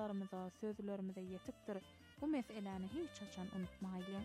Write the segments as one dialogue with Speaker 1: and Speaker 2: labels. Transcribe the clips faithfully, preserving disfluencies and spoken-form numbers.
Speaker 1: suallarymyza, sözlerimize ýetipdir. Bu meseleni hiç açan unutmaýlyň.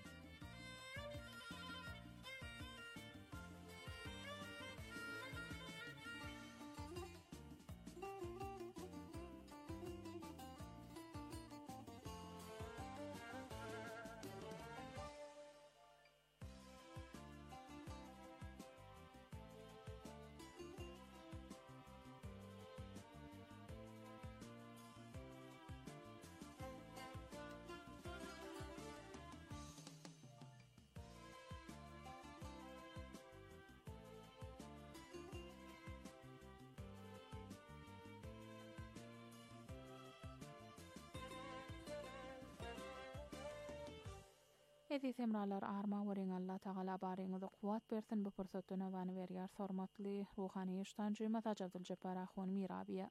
Speaker 1: Eziz emralar, arma wering Allah Taala baryňyzy kuwat bersin. Bu pursatda näwany berýär hormatly ruhany işdanjy Mazaj Abduljabbar Ahwan Mirabiýa.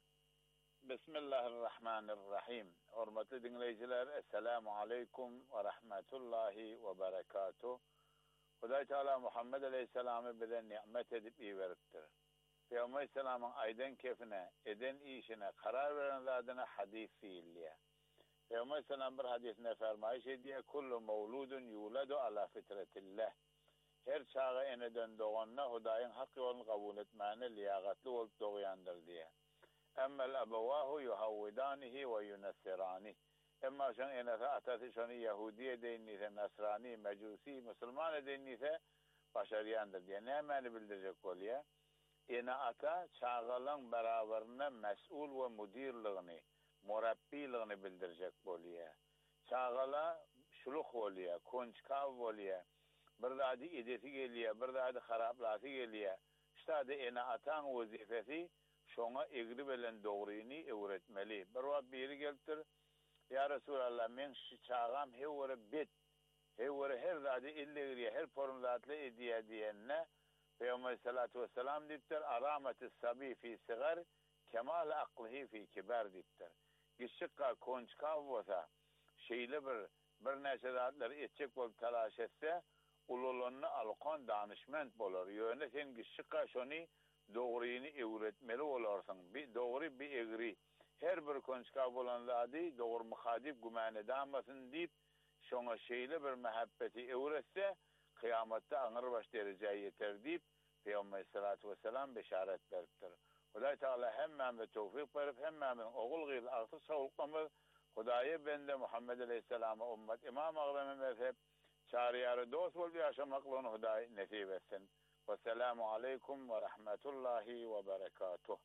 Speaker 2: Bismillahirrahmanirrahim. Hormatly dinleýijiler, assalamu aleykum we rahmetullahi we berekatuh. Hudaý Taala Muhammed aleyhissalamy bilen nimet edip iýeripdir. Peygamber aleyhissalamyň aýdan kefine, eden işine karar veren zadyna hadis diýilýär. Peygamber aleyhissalam bir hadisinde fermaýş edýär: "Kullu mawludun yuladu ala fitretillah." Her çağa eneden doğanna Hudaýyň hak ýoluny kabul etmäne liýagatly bolup doğýandyr diýär. Emmel abawahu yuhawwidanihi we yunassiranihi. Emma şoň enete atasy şonu Yahudi edýänse, Nasrani, Mecusi, Müslüman edýänse başarýandyr diýär. Näme bildirjek bolýar? Ene ata çağalan beraberine mes'ul we mudirligini, murabbiligini bildirjek bolýar. Çağala şuluk bolýar, konçkaw bolýar. Bir zady edesi gelýär, bir zady haraplasy gelýär. Şeýle ene ataň wezifesi şoňa egri bilen dogryny öwretmeli. Bir wagt biri gelipdir: "Ya Resulallah, men şu çağam hewre bet, hewre her zady illegri, her formlatly edýär" diýenne Peygamber sallallahu aleyhi ve sellem diýipdir: "Arametis sabi fi sigar, kemal aqlihi fi kibar" diýipdir. Gişikka konçkaw bolsa, şeýle bir bir näçe zatlar etjek bolup talaş etse, ululanyny alkan danışment bolar. Ýöne sen gişikka şony dogryny öwretmeli bolarsyň. Bir dogry, bir egri. Her bir konçkaw bolan zady dogry muhadip güman edamasyn diýip, şoňa şeýle bir mehabbeti öwretse, kıyamatda aňyr baş derejeye ýeter diýip Peygamber sallallahu aleyhi ve sellem beşaret beripdir. Hudaý Taala hemmäme tawfik berip, hemmäme ogul gyl agty sowuklamy Hudaýa bende Muhammed aleyhissalama ummet imam agzamy mezhep çaryary dost bolup ýaşamaklaryny Hudaý nesip etsin. Vesselamu aleykum ve rahmetullahi ve berekatuh.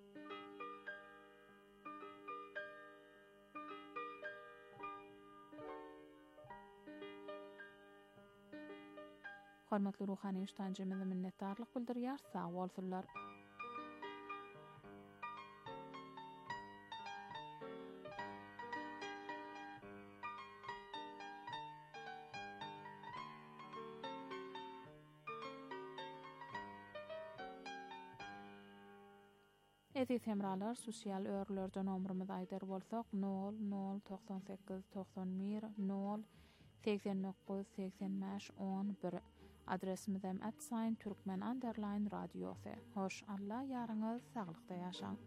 Speaker 1: Hormatly ruhany işdanjymyza minnetdarlyk bildirýär. Sag bolsunlar. Eziz hemralar, sosial örlerde nomrumyzy aýdar bolsak nol nol doksan sekiz doksan bir nol seksen dokuz seksen beş on bir. Adresimiz hem at sign Türkmen underline radyosu. Hoş Allah ýaryňyz saglykda ýaşaň.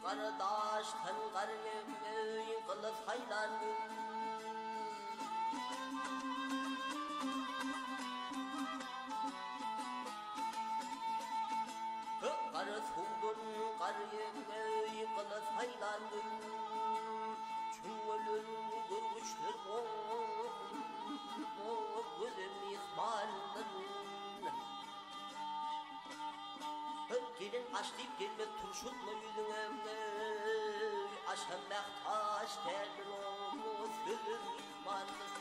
Speaker 3: Karadaştan gargın kılıç haylandın Karı suldun gargın kılıç haylandın Çüngülün gürgüçler o gözüm ihmaldın Gelin aç deyip gelmek turşutma yüzüne Aşan mehtaş derdir onu sözüm ihmaldın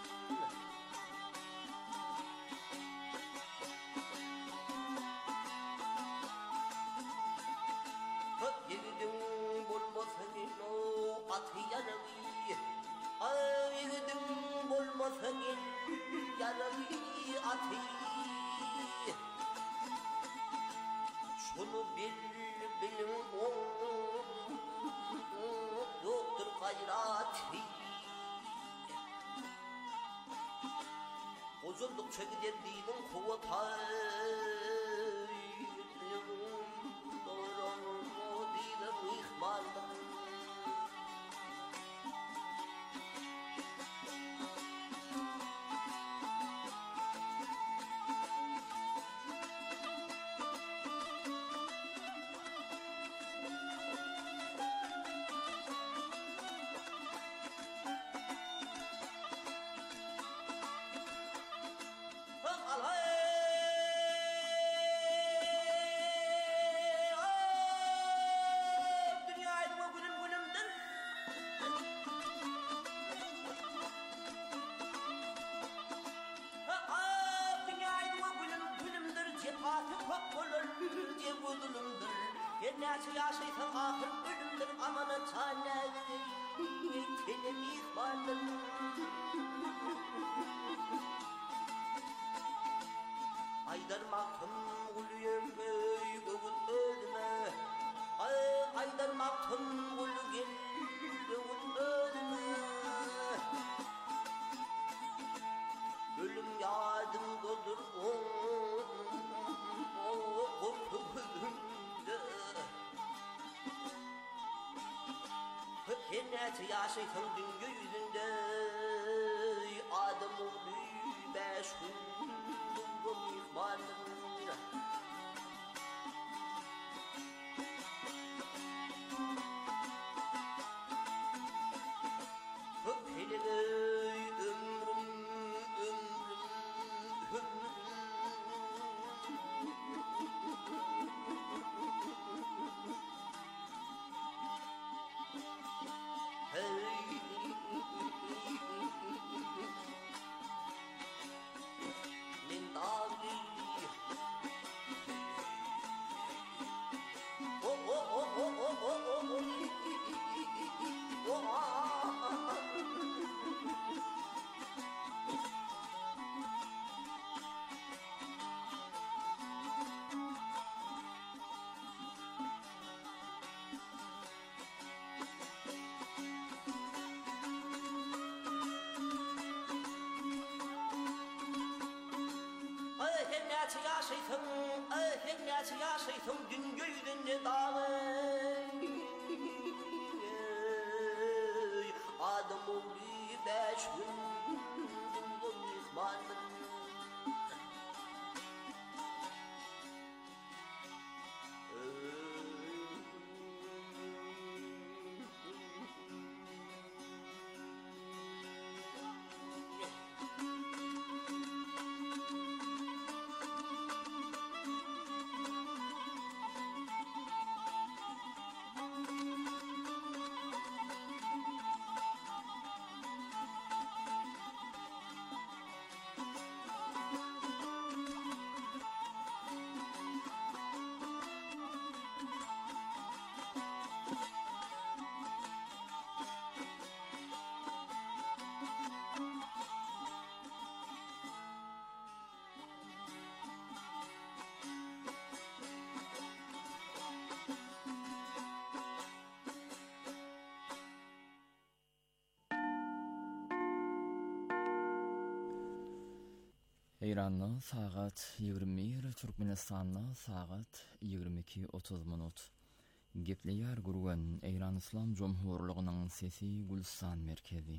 Speaker 3: Yegidin bulmasın o atı yarayı Ay yegidin bulmasın yarayı atı Şunu bil bilin o yoktur gayratı Uzuldukça gider değilim kuvatay Nesi yaşaysan ahir ölümdür amanı tane Tenim ihmalın Aydırmaktım uluyum ey gövün ölüme Ay aydırmaktım ulu gel gövün ölüme Ölüm yadımdadır o korku ölümde Henneti yaşaytın dünya yüzünde Adım ulu beş gün Dungum ihmalın Hele ömrüm ömrüm ömrüm Henneti yaşaytın, henneti yaşaytın dünya yüzünde dağı Adım ulu beş gün dungum ihmalın
Speaker 4: İran'da saat yigirme bir, Türkmenistan'da saat yigirme iki otuz minut. Gepleýär gurgan Eýran Islam Jomhurlygynyň sesi Gülstan merkezi.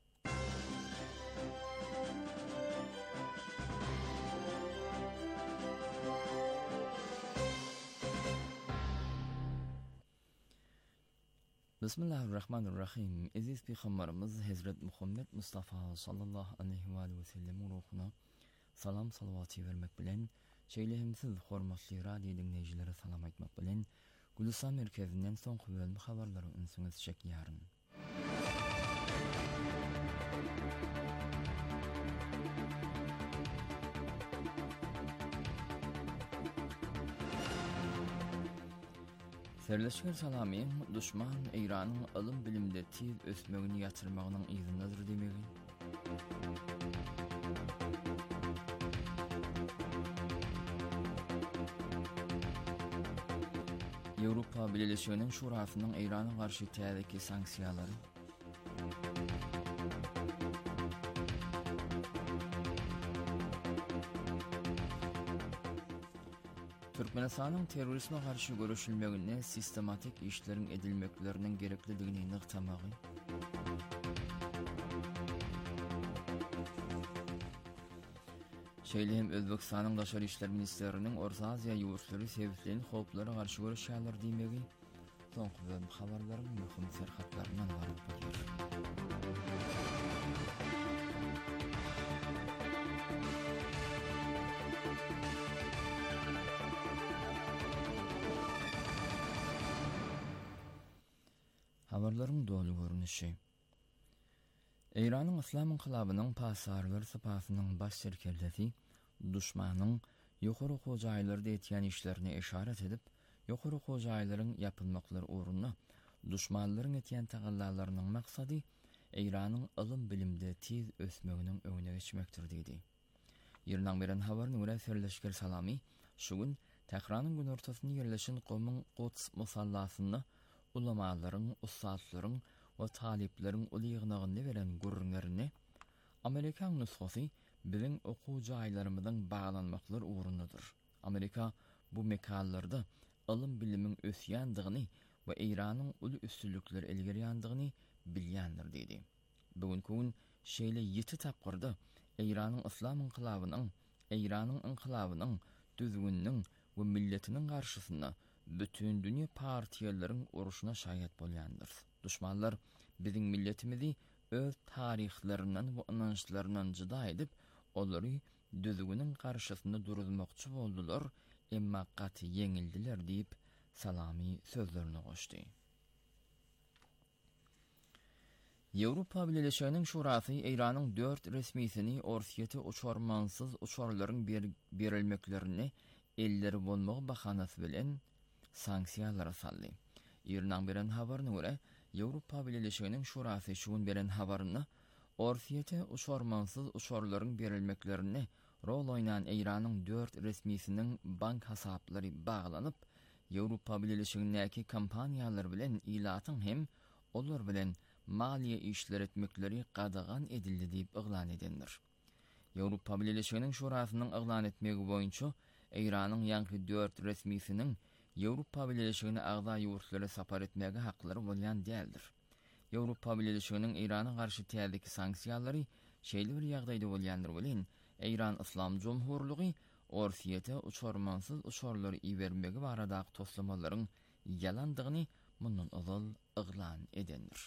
Speaker 4: Bismillahirrahmanirrahim. Aziz Peygamberimiz Hazret Muhammed Mustafa sallallahu aleyhi ve sellem ruhuna salam salavatı vermek bilen, şeýlehimsiz hormatly radio dinleýijilere salam aýtmak bilen, Gülstan merkezinden soňky bölüm habarlary ünsüňiz çekýäryn. Serleşken salamy, düşman Eýranyň ilm bilimde tiz ösmegini ýatyrmagynyň ýzynydyr demegi. Ýewropa Birleşiginiň Şurasynyň Eýrana garşy täzeki sanksiýalary. Türkmenistanyň terrorizme garşy görüşilmegine sistematik işleriň edilmekleriniň gerekliligini nykdamagy. Şeýlehem Özbekistanyň Daşary işler ministeriniň Orta Aziýa ýurtları sebäplerini howplara garşy görüşýärler diýmegi. Soňky bölüm habarlaryň möhüm serhatlaryndan ibaret bolýar. Habarlaryň dolu görünüşi. Eýranyň Islam inqilabynyň pasarlary sypatynyň baş serkerlisi düşmanyň ýokary hojaýlary etýän işlerine işaret edip, ýokary hojaýlaryň ýapylmaklary uğruna düşmanlaryň etýän tagallalarynyň maksady Eýranyň ilm bilimde tiz ösmeginiň öňüne geçmekdir diýdi. Ýerden beren habaryny görä Serleşker Salamy şu gün Tehranyň gün ortasyna ýerleşen gowmyň Quds musallasyny ulamalaryň, ustadlaryň we talipleriň uly ýygnagyny beren gurrunlaryny Amerikan nusgasy biziň okuw jaýlarymyzyň baglanmaklary uğrundadyr. Amerika bu mekanlarda ilm bilimiň ösýändigini we Eýranyň uly üstünlikleri elgeri ýandygyny bilýändir diýdi. Bugünkü gün şeýle ýeti tapgyrda Eýranyň Islam inqilabynyň, Eýranyň inqilabynyň, düzgünniň we milletiniň garşysyna bütün dünýä partiýalaryň uruşuna şaýat bolýandyr. Düşmanlar biziň milletimizi öz taryhlarinden we inançlaryndan jyda edip, olary düzgüniň garşysynda durulmakçy boldular, emma gaty ýeňildiler diýip Salamy sözlerini goşdy. Ýewropa Birleşiginiň Şurasy Eýranyň dört resmisini Orsiýete uçarmansyz uçarlaryň berilmeklerini elleri bolmagy bahanasy bilen sanksiýalara saldy. Ýerden beren habaryna görä, Ýewropa Birleşiginiň Şurasy şu gün beren habaryny Orsiýete uçarmansyz uçarlaryň berilmeklerini rol oýnan Eýranyň dört resmisiniň bank hasaplary baglanyp, Ýewropa Birleşigindäki kompaniýalar bilen ilatyň hem olar bilen maliýe işler etmekleri gadagan edildi diýip yglan edendir. Ýewropa Birleşiginiň Şurasynyň yglan etmegi boýunça Eýranyň ýanky dört resmisiniň Ýewropa Birleşigine agza ýurtlary sapar etmegi haklary bolýan däldir. Ýewropa Birleşiginiň Eýrana garşy täzeki sanksiýalary şeýle bir ýagdaýda bolýandyr bilen Eýran Islam Jomhurlygy Orsiýete uçarmansyz uçarlary iýermegi baradaky toslamalaryň ýalandygyny mundan ozal yglan edendir.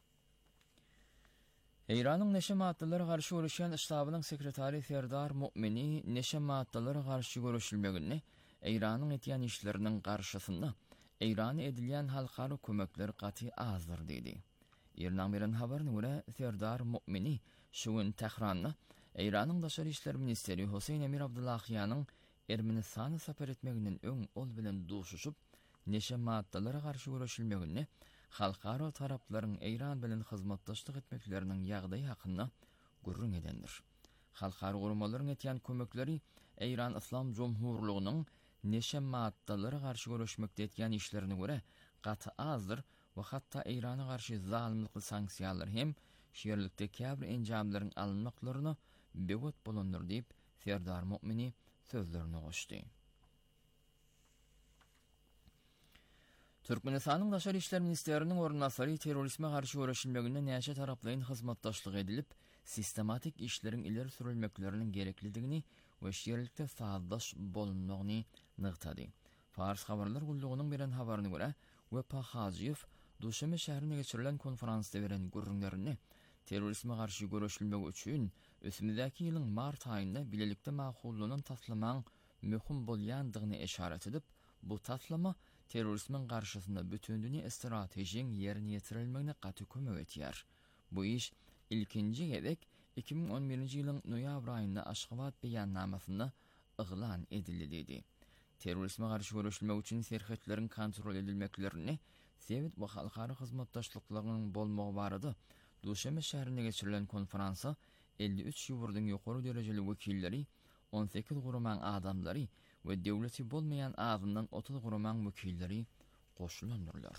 Speaker 4: Eýranyň neşe maddalary garşy görüşýän ştabynyň sekretary Serdar Mu'mini neşe maddalary garşy görüşilmegini Eýranyň etýän işleriniň garşysynda Eýrana edilýän halkary kömekler gaty azdyr diýdi. Ýerden beren habaryna görä Serdar Mu'mini şu gün Tehranda Eýranyň Daşary işler ministeri Husayn Emir Abdullahyanyň Ermenistana sapar etmeginiň öň ol bilen duşuşup neşe maddalary garşy görüşilmegini halkara taraplaryň Eýran bilen hyzmatdaşlyk etmekleriniň ýagdaýy hakyna gurrun edendir. Halkara gurumalaryň etýän kömekleri Eýran Islam Jomhurlygynyň neşe maddalary garşy görüşmekde etýän işlerini görä gaty azdyr we hatda Eýrana garşy zalymlyk sanksiýalar hem şeýerlikde käbir enjamlaryň alynmaklaryny bewet bolandyr diýip Serdar Mu'mini sözlerini goşdy. Türkmenistan'ın Daşary işler ministeriniň ornunasary terrorizme garşy görüşilmeginde näçe taraplaryň hyzmatdaşlyk edilip, sistematik işleriň ileri sürilmeklerinin gereklidigini we şeýerlikde saatdaş bolunmagyny nygtady. Fars habarlar gullugynyň beren habaryna görä, Wepa Hajiyew Duşeme şäherine geçirilen konferansda beren görüňlerini terrorizme garşy görüşilmegi üçin ösümdäki ýylyň mart aýynda bilelikde mahullanyň taslamaň möhüm bolýandygyny eşaret edip, bu taslama terrorizmin garşysynda bütündüni stratejiň ýerine ýetirilmegine gaty kömek etýär. Bu iş ilkinji gedek iki bin on birinji ýylyň noýabr aýynda Aşgabat beýannamasyna yglan edildi dedi. Terrorizme garşy görüşilmek üçin serhetleriň kontrol edilmeklerini Sewit we halkara hyzmatdaşlyklarynyň bolmagy barady. Duşeme şäherine geçirilen konferansa elli üç ýurdyň ýokary derejeli wekilleri, on sekiz guramaň adamlary we döwleti bolmayan azyndan otuz guramaň wekilleri goşulandyrlar.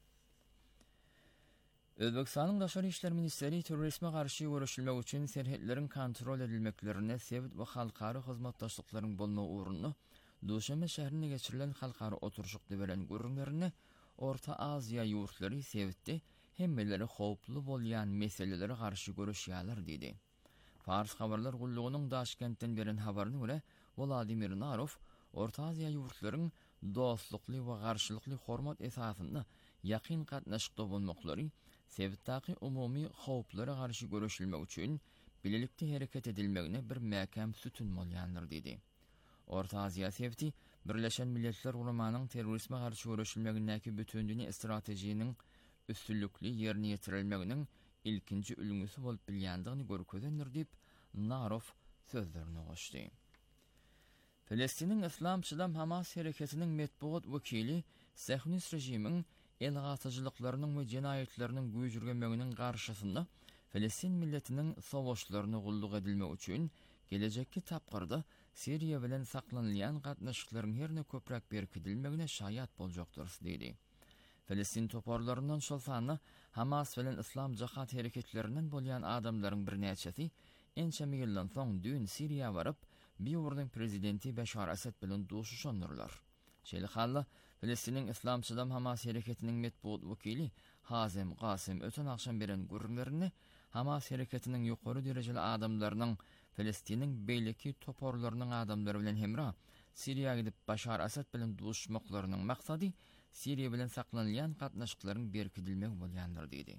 Speaker 4: Özbekistanyň Daşary işler ministeri terrorizme garşy görüşilmek üçin serhetleriň kontrol edilmeklerine Sewit we halkara hyzmatdaşlyklaryň bolmagy uğrunda Duşeme şäherine geçirilen halkara oturuşykda beren görüňlerini Orta Aziya ýurtlary Sewitde hemmeleri howply bolýan meselelere garşy görüşýärler dedi. Fars habarlar gullugynyň Daşkentden beren habaryna görä, Vladimir Narov Orta Aziya ýurtlaryň dostlukly we garşylykly hormat esasynda ýakyn gatnaşykda bolmaklary Sewitdäki umumy howplara garşy görüşilmek üçin bilelikde hereket edilmegine bir mäkem sütün bolýandyr dedi. Orta Aziya Sewiti Birleşen Milletler Guramanyň terrorizme garşy görüşilmegindäki bütündüni stratejiýanyň üstünlükli ýerine ýetirilmeginiň ilkinji ülgüsü bolup bilýändigini görkezendir diýip Narov sözlerini goşdy. Filistiniň Islamçylar Hamas hereketiniň metbuat wekili Sehnis rejimiň elgatyjylyklarynyň we jenaýetleriniň güýjürgenmeginiň garşysynda Filistin milletiniň sowaşlaryny gulluk edilmek üçin gelecekki tapgyrda Siriýa bilen saklanylýan gatnaşyklaryň herne köprek berkidilmegine şaýat boljakdyr dedi. Filistin toparlarından şol sany Hamas bilen İslam Jahat hereketlerinden bolýan adamlaryň bir näçesi ençemi ýyldan soň dün Siriýa baryp, Biýurdyň prezidenti Beşar Asad bilen duşuşandyrlar. Şeýle halla Filistiniň Islamçylar Hamas hereketiniň metbuat wekili Hazem Qasim öten akşam beren görüňlerini Hamas hereketiniň ýokary derejeli adamlarynyň Filistiniň beýleki toparlarynyň adamlary bilen hemra Siriýaga gidip Beşar Asad bilen duşmaklarynyň maksady Siriýa bilen saklanylýan gatnaşyklaryň berkidilmegi bolýandyr dedi.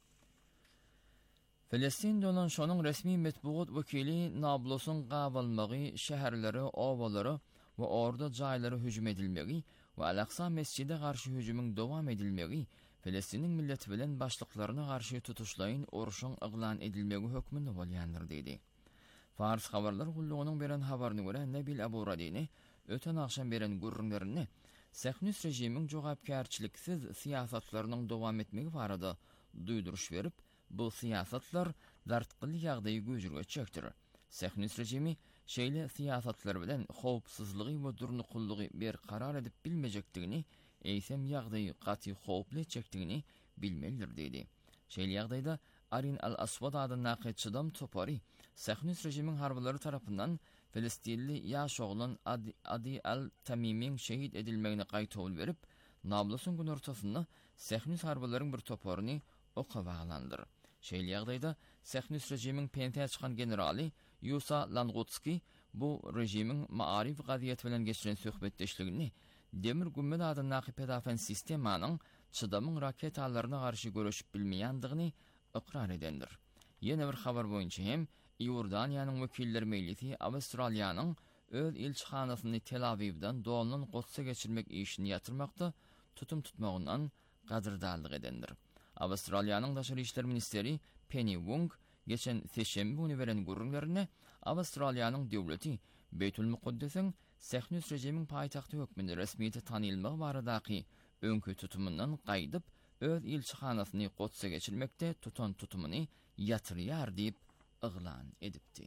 Speaker 4: Filistin dolan şonuň resmi metbuat wekili Nablusyň gabylmagy, şäherleri, owalary we orada jaýlary hüjüm edilmegi we Al-Aqsa mescide garşy hüjümüň dowam edilmegi Filistiniň milleti bilen başlyklaryna garşy tutuşlaýyn uruşyň yglan edilmegi hökmünde bolýandyr dedi. Fars habarlar gullugynyň beren habaryna görä Nabil Abu Radini öten akşam beren görüňlerini Sehnis rejimiň jogapkärçiliksiz siýasatlarynyň dowam etmegi barada duýduruş berip, bu siýasatlar dartgyly ýagdaýy güýjürgeçekdir. Sehnis rejimi şeýle siýasatlar bilen howpsuzlygy we durnukullygy bir karar edip bilmejekdigini, eýsem ýagdaýy gaty howply etjekdigini bilmelidir dedi. Şeýle ýagdaýda Arin al-Aswad adly nakyçydam topary Sehnis rejimiň harblary tarapyndan Filistinli ýaş oglan Adi, Adi al-Tamimiň şehit edilmegine gaýtawul berip, Nablusyň gün ortasynda Sehnis harbylaryň bir toparyny oka baglandyr. Şeýle ýagdaýda Sehnis rejimiň pentäge çykan generali Yusa Langutski bu rejimiň maarif gaziýet bilen geçiren söhbetdeşligini demir gümmet adly nakyp edafen sistemanyň çydamyň raketalaryna garşy görüşüp bilmeýändigini ikrar edendir. Ýene bir habar boýunça hem Ýordaniýanyň wekilleri mejlisi Awstraliýanyň öz elçihanasyny Tel Avivden dolanan Quds'a geçirmek işini ýatyrmakda tutum tutmagyndan gadyrdallyk edendir. Awstraliýanyň Daşary işler ministeri Penny Wong geçen seşembe günü beren görüňlerini Awstraliýanyň döwleti Beytul Muqaddesiň Sehnis rejimiň paýtagty hökmünde resmiýete tanylmagy baradaky öňkü tutumundan gaýdyp öz elçihanasyny Quds'a geçirmekde tutan tutumyny ýatyrýar diýip yglan edipdi.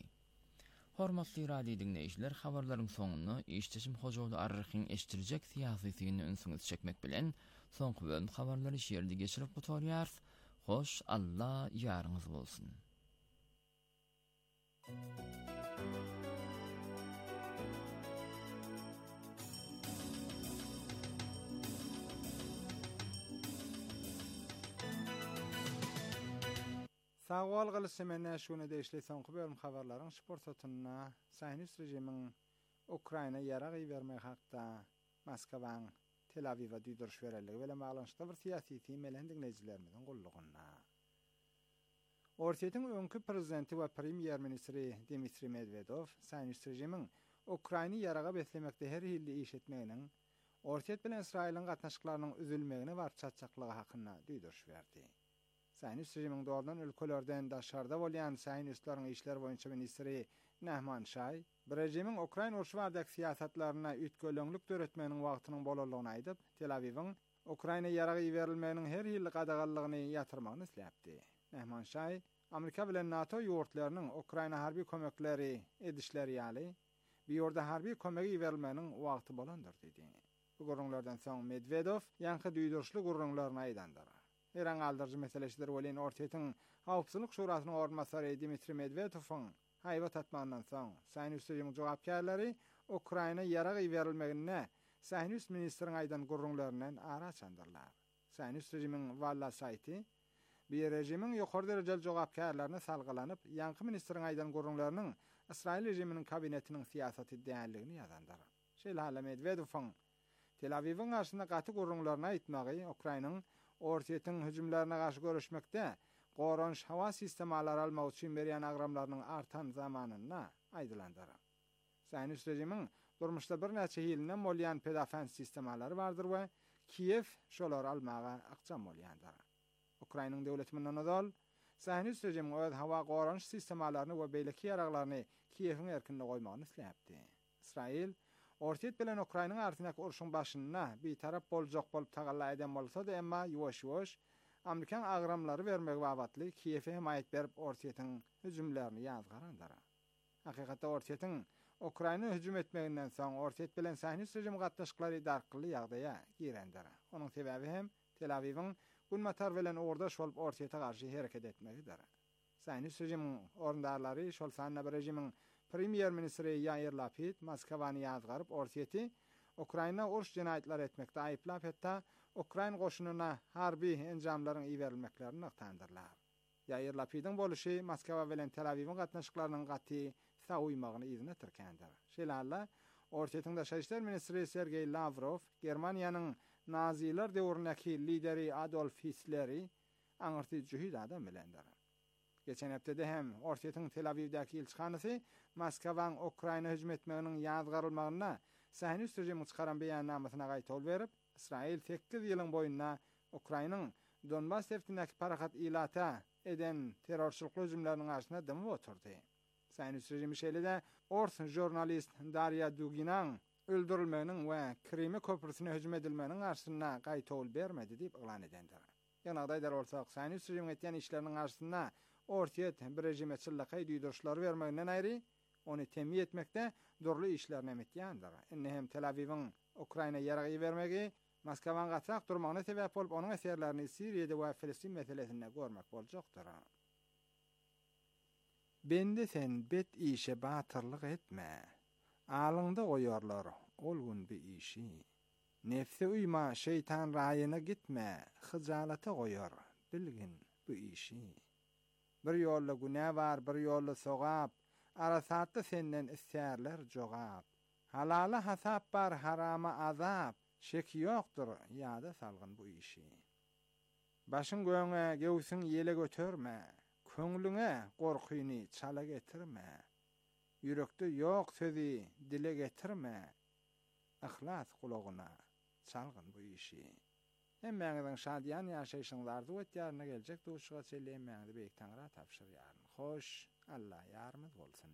Speaker 4: Hormatly radio dinleýijiler, habarlaryň soňuny işçisim Hojoğlu Arryhyň eşdirjek siýasatyny ünsüňiz çekmek bilen soňky bölüm habarlary şeýerde geçirip gutarýar. Hoş Allah ýarňyz bolsun.
Speaker 5: Sağol gılışymene şunu deşli soňky bölüm habarlaryň sport sotunna Saýnus rejimiň Ukraina ýaragy bermek hakda Moskwaň Tel Awiv'a düýdürüş bereligi bilen baglanşykda bir syýasy temelen dinleýijilerimiziň gullugynda. Ortiýetiň öňkü prezidenti we premier ministri Dmitri Medvedev Saýnus rejimiň Ukraina ýaraga beslemekde her hilli iş etmeginiň Ortiýet bilen Israýlyň gatnaşyklarynyň üzülmegine bar çatçaklygy hakynda düýdürüş berdi. Saýnus rejimiň doğrudan ülkelerden daşarda bolýan Saýnuslaryň işler boýunça ministri Nahman Şay, bir rejimin Ukraina urşy bardak siýasatlaryna üýtgölüňlük döretmeginiň wagtynyň bolalagyny aýdyp, Tel Awiwyň Ukraina ýaragy berilmeginiň her hilli gadagalygyny ýatyrmagyny isläpdi. Nahman Şay, Amerika bilen NATO ýurtlarynyň Ukraina harby kömekleri edişleri ýaly, bir ýurda harby kömegi berilmeginiň wagty bolandyr dedi. Bu gurrunlardan soň Medvedev ýanky düýdürüşli gurrunlaryny aýdandyr. Eran aldırıcı meselesidir bolýan Ortiýetiň Hawpsuzlyk Şurasynyň ornmasary Dmitri Medvedewiň haýbat atmandan soň Saýnus rejimiň jogapkärleri Ukraina ýaragy berilmegine Saýnus ministriň aýdan gurrunlaryndan ara çandyrlar. Saýnus rejimiň walla saýty bir rejimiň ýokary derejeli jogapkärlerini salgylanyp, ýanky ministriň aýdan gurrunlarynyň Israýl rejiminiň kabinetiniň siýasaty däňligini ýazandyr. Şeýle hala Medvedewiň Tel Awiwyň garşynda gaty gurrunlaryna aýtmagy Ukrainanyň Ortiýetiň hüjümlerine garşy görüşmekde goranç hawa sistemalary almak üçin berýän agramlarynyň artan zamanyna aýdylandyr. Saýnus rejimiň durmuşda bir näçe ýylyň bolýan pedofan sistemalary bardyr we Kiýew şolary almaga akçam bolýandyr. Ukrainanyň döwleti bilen odal Saýnus rejimi öz hawa goranç sistemalaryny we beýleki ýaraglaryny Kiýewiň erkinle goýmagyny isläpdi. Israýil Ortiýet bilen Ukrainanyň artyndaky urşuň başyna bir tarap boljak bolup tagalla eden bolsa da emma ýuwaş-ýuwaş Amerikan agramlary bermek wagtly Kiýewe himayet berip Ortiýetiň hüjümlerini ýazgarandyr. Hakykatda Ortiýetiň Ukraina hüjüm etmeginden soň Ortiýet bilen Saýnus rejimi gatnaşyklary darkly ýagdaýa girendir. Onuň sebebi hem Tel Awiwyň Gunmatar bilen ordaş bolup Ortiýete garşy hereket etmegidir. Saýnus rejimiň orundarlary şol sanna bir rejimiň premier ministri Yair Lapid Moskwany ýazgaryp Ortiýeti Ukraina urş jenaýetler etmekde aýplap, hatda Ukraina goşunyna harby enjamlaryň iberilmeklerini aktandyrlar. Yair Lapidiň boluşy Moskwa bilen Tel Awiwyň gatnaşyklarynyň gaty saýmagyny izine türkendir. Şeýle Ortiýetiň daşary işler ministri Sergey Lavrov Germaniýanyň Naziler döwründäki lideri Adolf Hitler'i aňyrtyjy juhud adam bilendir. Geçen hepde hem Ortiýetiň Tel Awivdäki elçihanasy Moskwaň Ukraina hüjüm etmeginiň ýazgarylmagyna Saýnus rejimi çykaran beýannamasyna gaýtol berip, Israýil sekiz ýylyň boýundan Ukrainanyň Donbas deftindäki parahat ilata eden terrorçylyk hüjümleriniň arşyna dymy oturdy. Saýnus rejimi şeýle-de ors jurnalist Darya Duginaň öldürilmeginiň we Krimi köprüsine hüjüm edilmeginiň arşyna gaýtol bermedi diýip elan edendir. Ýa-ni bolsak, Saýnus rejimi etýän işleriniň arşyna Ortiýet bir rejime çyllakay düýdürüşler bermeginden aýry, onu temyiz etmekde durly işlerini emetýändir. Indi hem Tel Awiwyň Ukraina ýaragy bermegi Moskwaň gatrak durmagyna sebäp bolup, onuň eserlerini Siriýede we Filistin meselesinde görmek boljakdyr. Bende sen bet işe batyrlyk etme. Alyňda goýarlar ol gün bir işi. Nefsi uýma, şeytan raýyna gitme. Hyjalata goýar, bilgin bu işi. Bir ýolda günä bar, bir ýolda sogap, arasatda senden isärler jogap. Halala hasap bar, harama azap, şek ýokdur, ýada salgyn bu işi. Başyň göňe, gewsiň ýele götürme, köňlüňe gorkyny çala getirme. Yürekde ýok sözi dile getirme, ihlas kulagyna çalgyn bu işi. Emmeňiň şadyan ýaşaýşyňlardy ötýärine geljek duşga çelleýänmäňdi beýik taňra tapşyrýaryn. Hoş, Allah ýarmyz bolsun.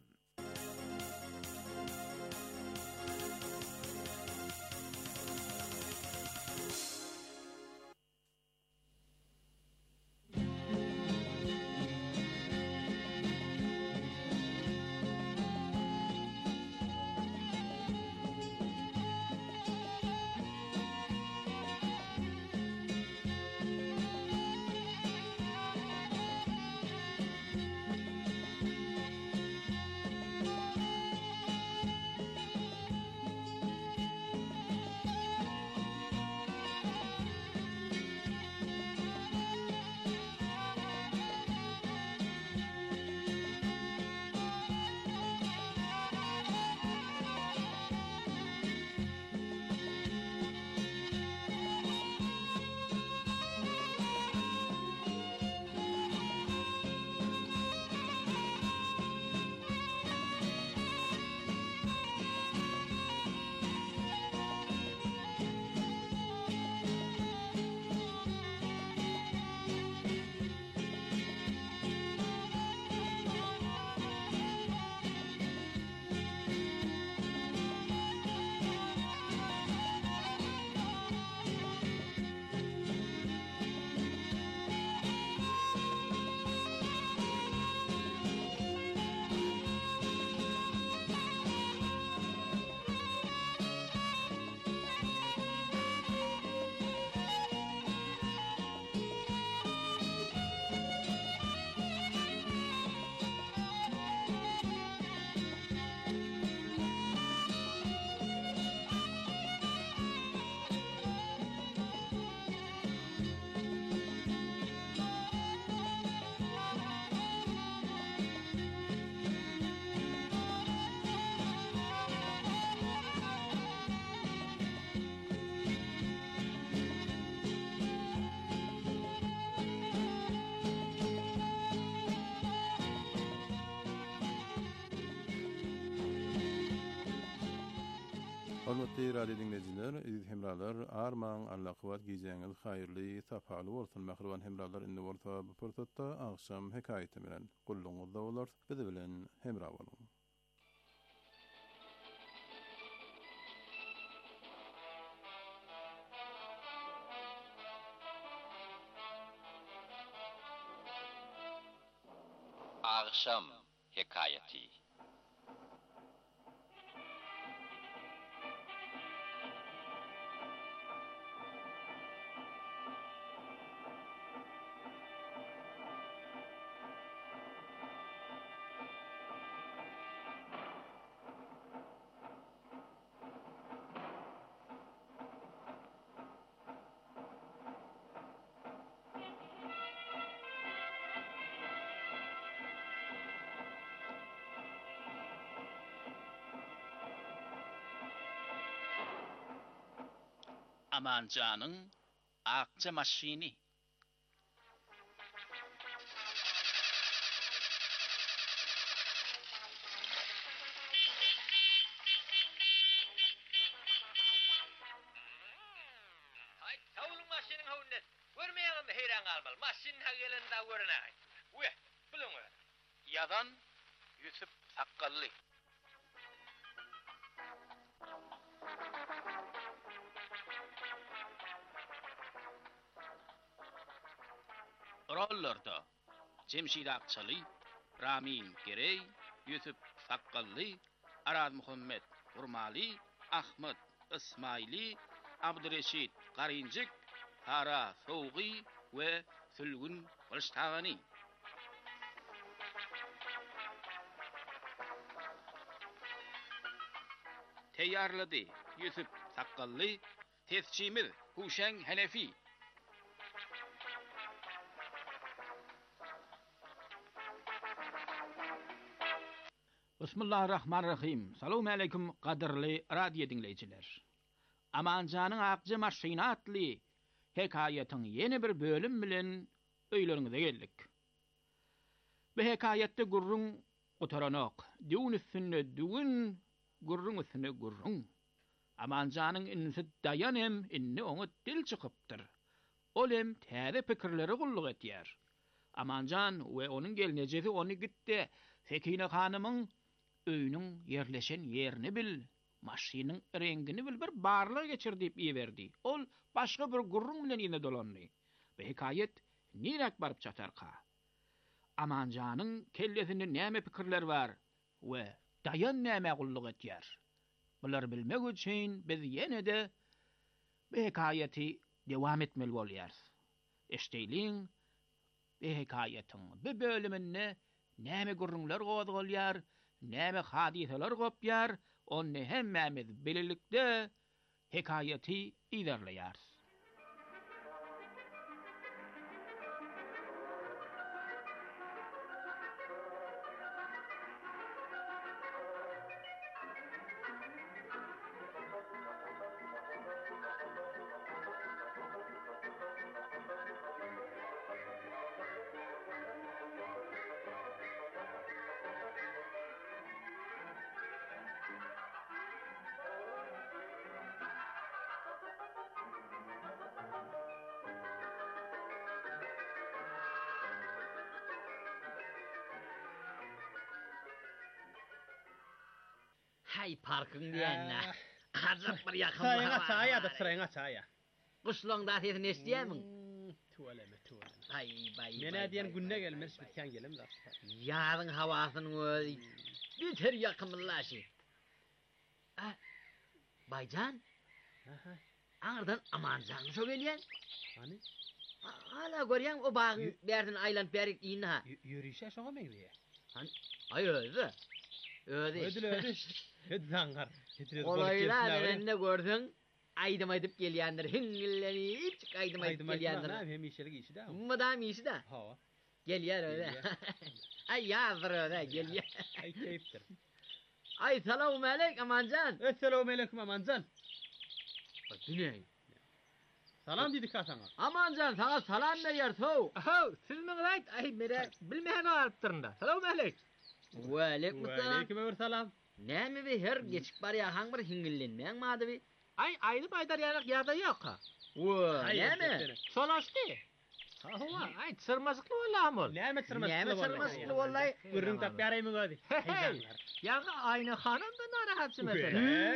Speaker 6: Hormatly radio dinleyijiler, aziz hemralar, arman Allah kıvat giýjeňiz haýyrly, sapaly bolsun. Mähriban hemralar indi bolsa bu pursatda akşam hekaýete bilen gulluňyzda bolar. Biz bilen hemra bolun.
Speaker 7: Akşam hekayeti. Amancanın akça maşini.
Speaker 8: Hay, tavulun maşinin havunnet. Görmeyelim de heyran almalı. Maşinin hagelen daha görünay. Uye, bilin öyle.
Speaker 7: Yadan Yusuf Sakkallı. Rollarda Cemşid Akçalı, Ramin Gerey, Yusuf Sakkallı, Arad Muhammed Urmali, Ahmet İsmaili, Abdurreşid Qarincik, Hara Soğgi ve Sülgün Balştağani. Teyyarladı Yusuf Sakkallı, tescimiz Huşen Hanefi. Bismillahirrahmanirrahim. Salamu aleyküm kadirli radyo dinleyiciler. Amancanın akcı maşina atlı hekayetin yeni bir bölüm bilen öýlerinize geldik. Bu hekayette gurrun otaranok, düğün üstüne düğün, gurrun üstüne gurrun. Amancanın insi dayan hem inni onu dil çıkıptır. Olem täze pikirleri gulluk etýär. Amancan ve onun gelinejesi onu gitti. Sekine hanımın öýünün yerleşen yerini bil, maşynyň rengini bil, bir barlyk geçir diýip iýerdi. Ol başga bir gurrun bilen ýene dolandy. Bu hekayet nirak baryp çatarka. Amanjanyň kellesinde näme pikirler bar we dayan näme gulluk etýär. Bular bilmek üçin biz ýene-de bu hekayeti dewam etmeli bolýar. Eşdeýliň bu hekayetiň bu bölüminde näme gurrunlar gozgolýar, näme hadiseler gopýar, onu hemmemiz bililikde hekayeti ilerleýär.
Speaker 3: Hay parkın diýenne. Azap bir ýakyn
Speaker 9: Saýa saýa da sıraňa saýa.
Speaker 3: Gusloňda sesini eşdiýämiň?
Speaker 9: Tuwaleme tuwaleme.
Speaker 3: Ay bay.
Speaker 9: Mene diýen günne gelmez bitken gelim da.
Speaker 3: Ýazyň hawasynyň özi biter ýakymlaşy. Ah. Baycan?
Speaker 9: Aha.
Speaker 3: Aňardan Amanjan şo gelýän.
Speaker 9: Hani?
Speaker 3: Hala görýän o bagyň berden aýlanyp berik ýyna.
Speaker 9: Ýürüşe şoňa meňdiýe.
Speaker 3: Hani? Ay özi. Özi.
Speaker 9: Ödül ödül. Hedi zangar.
Speaker 3: Olaylar derinde gördün. Aydım aydıp gelýändir. Hingillenip aydım aydıp gelýändir.
Speaker 9: Aydım hem işelik işi de.
Speaker 3: Madam işi de.
Speaker 9: Ha.
Speaker 3: Gelýär öyle. Ay yazır öyle gelýär.
Speaker 9: Ay keyiftir.
Speaker 3: Ay salamu aleyk Amancan.
Speaker 9: Esselamu aleyküm Amancan.
Speaker 3: Diney.
Speaker 9: Salam dedik ha sana.
Speaker 3: Amancan sana salam berýär sow.
Speaker 9: Ha, siz meňe aýt. Ay mere bilmeýän aýtdyrynda. Salamu aleyk.
Speaker 3: Wa aleykum
Speaker 9: Wa
Speaker 3: salam.
Speaker 9: aleykum salam.
Speaker 3: Näme bir her geçip bar ya hang bir hingillenmeň maady bir.
Speaker 9: Ay aydı baydar yanak yağda yok ha.
Speaker 3: Wo, näme?
Speaker 9: Solaştı. Hawa, ay sırmazıklı wala amol. Näme sırmazıklı?
Speaker 3: Näme sırmazıklı wallahi?
Speaker 9: Gürrüň tap ýaraýmy gadi. Yaga ayna hanım da narahatçı mesela.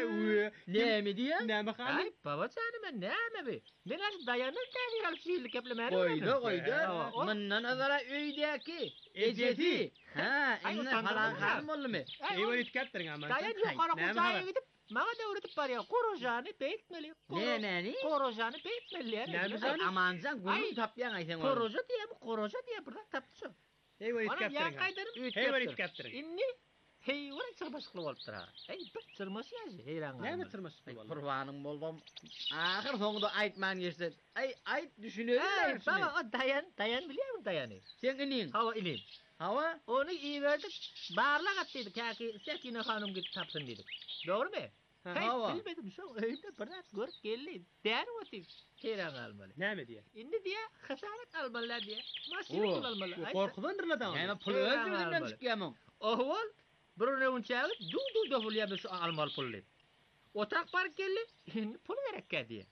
Speaker 3: Näme diýär?
Speaker 9: Näme hanım?
Speaker 3: Ay, baba seni men näme bi? Men az dayanır käli al şiirlik keplemer.
Speaker 9: Koydu, koydu.
Speaker 3: Menden azara öýdäki ejeti. Ha, inne falan hanım bolmy?
Speaker 9: Eýwer itkepdirin ama.
Speaker 3: Dayan ýokara kujaya gidip maga da öğretip bar ya. Korojany beýtmeli.
Speaker 7: Ne ne?
Speaker 3: Korojany beýtmeli.
Speaker 7: Näme amanjan gurun tapýan aýsan.
Speaker 3: Koroja diýip, koroja diýip bir tapçy.
Speaker 9: Eýwer itkepdirin.
Speaker 3: Ana ýa-gaýdarym
Speaker 9: Eýwer itkepdirin.
Speaker 3: Inni hey, ora çırbaşıklı bolup dura. Hey, bir çırmaşı ýaşy, heyran.
Speaker 9: Näme çırmaşyk bolup?
Speaker 3: Qurbanym boldum. Ahir soňda aýtman geçdi. Ay, ay düşünelim. Baba, o dayan, dayan bilýärmi dayany? Sen inin. Hawa inin. Hawa, onu iýerdik. Barlak atdyk, käki Sekine hanım gidip tapsyn dedik. Dogrymy? Hawa. Bilmedim, şo öýde bir nat görüp geldi. Däri otyp. Heyran almaly.
Speaker 9: Näme diýär?
Speaker 3: Indi diýär, hasarat almaly diýär. Maşyna kullanmaly.
Speaker 9: Korkudandyr da.
Speaker 3: Näme pul özünden çykýarmyň? Ohwal birine unçağı du du dofulya şu almal pully. Otrak park geldi. Pul gerekkä diye.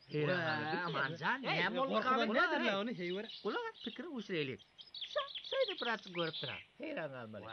Speaker 3: Aman can ne mol kalan
Speaker 9: nedir la onu heywer?
Speaker 3: Ula pikir usreylik. Sa şeýde prat görüp tura. Heyran almaly.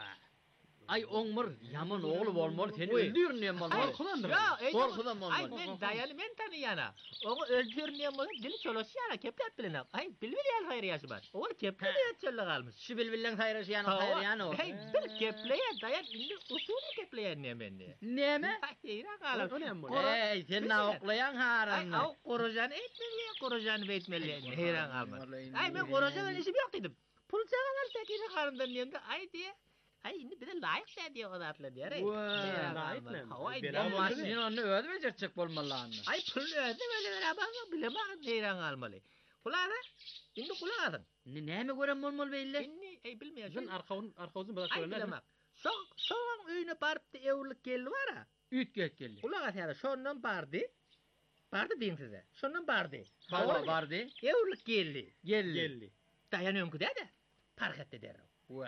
Speaker 3: Ay oňmur yaman oğlu bolmaly seni öldürnýän bolmaly. Korkudan bolmaly. Ay men dayaly men tanýana. Oňa öldürnýän bolmaly dili çolosýara keplep bilen. Ay bilbilýär haýry ýaşy bar. O keplep ýetçeli galmyş. Şu bilbilen haýry ýany haýry ýany o. Hey bir kepleye dayan indi usuly kepleyýän mende. Näme? Haýra galmyş. Ey sen nawuklayan haran. Ay korojany etmeli, korojany beýtmeli. Heyran galmyş. Ay men korojany işim ýok dedim. Pul çagalar Sekine hanımdan ýende ay diýe. Ay indi bir de laýyk diýär o zatlar diýär.
Speaker 9: Laýykmy?
Speaker 3: O maşyna onu ödme jerçek bolmaly. Ay pul ödme böyle beraber bilemem neyran almaly. Pulara indi kulagadyň. Näme görem bolmaly beýle? Indi ey bilmeýär.
Speaker 9: Sen arkawyň arkawyny bilen
Speaker 3: söylemek. Soň soň öýüne bardy ewrlik geldi bara. Ütget geldi. Kulaga täre şondan bardy. Bardy diýin size. Şondan bardy. Bardy bardy. Ewrlik geldi. Geldi. Dayanýam gidäde. Fark etdi der.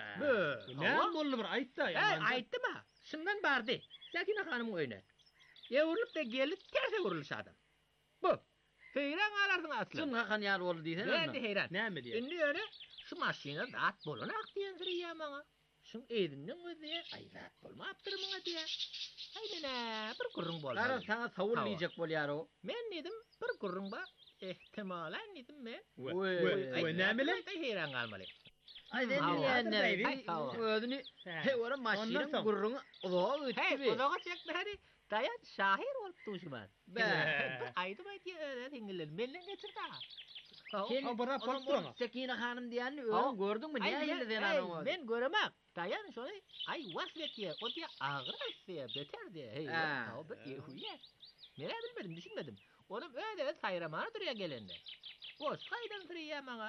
Speaker 9: Näme boldy bir aýtdy ya.
Speaker 3: Ay aýtdyma. Şundan bardy. Sekine hanymyň öýüne. Ewrlik de geldi, terse urulşady. Bu. Heyran alardyň asly. Şun hakan ýar boldy diýsen. Näme heyran? Näme diýär? Indi öňe şu maşyna zat bolanak diýen diýär maňa. Şun eýdinden öýde ay zat bolmapdyr maňa diýär. Ay mene bir gurrun boldy. Ara sana sawurlaýjak bolýar o. Men dedim bir gurrun ba ehtimalan dedim men.
Speaker 9: We näme le?
Speaker 3: Heyran galmaly. Ay denilýän özüni he ora maşyna gurrun odaga ötdi. Hey, odaga çekdi hadi. Dayan şahir bolup duşman. Be. Aýdy baýdy öýde diňler. Menden geçirdi ha.
Speaker 9: Sen bana patrona.
Speaker 3: Sekine hanım diýäni öňe gördüňmi? Näme diýen onu? Men göremek. Dayan şoňy ay wasletýär. O diýär agressiýa beter diýär. Hey, o bir ýehuýär. Men bilmedim, düşünmedim. Onuň öýde saýramany durýa gelende. Boş gaýdan durýar maňa.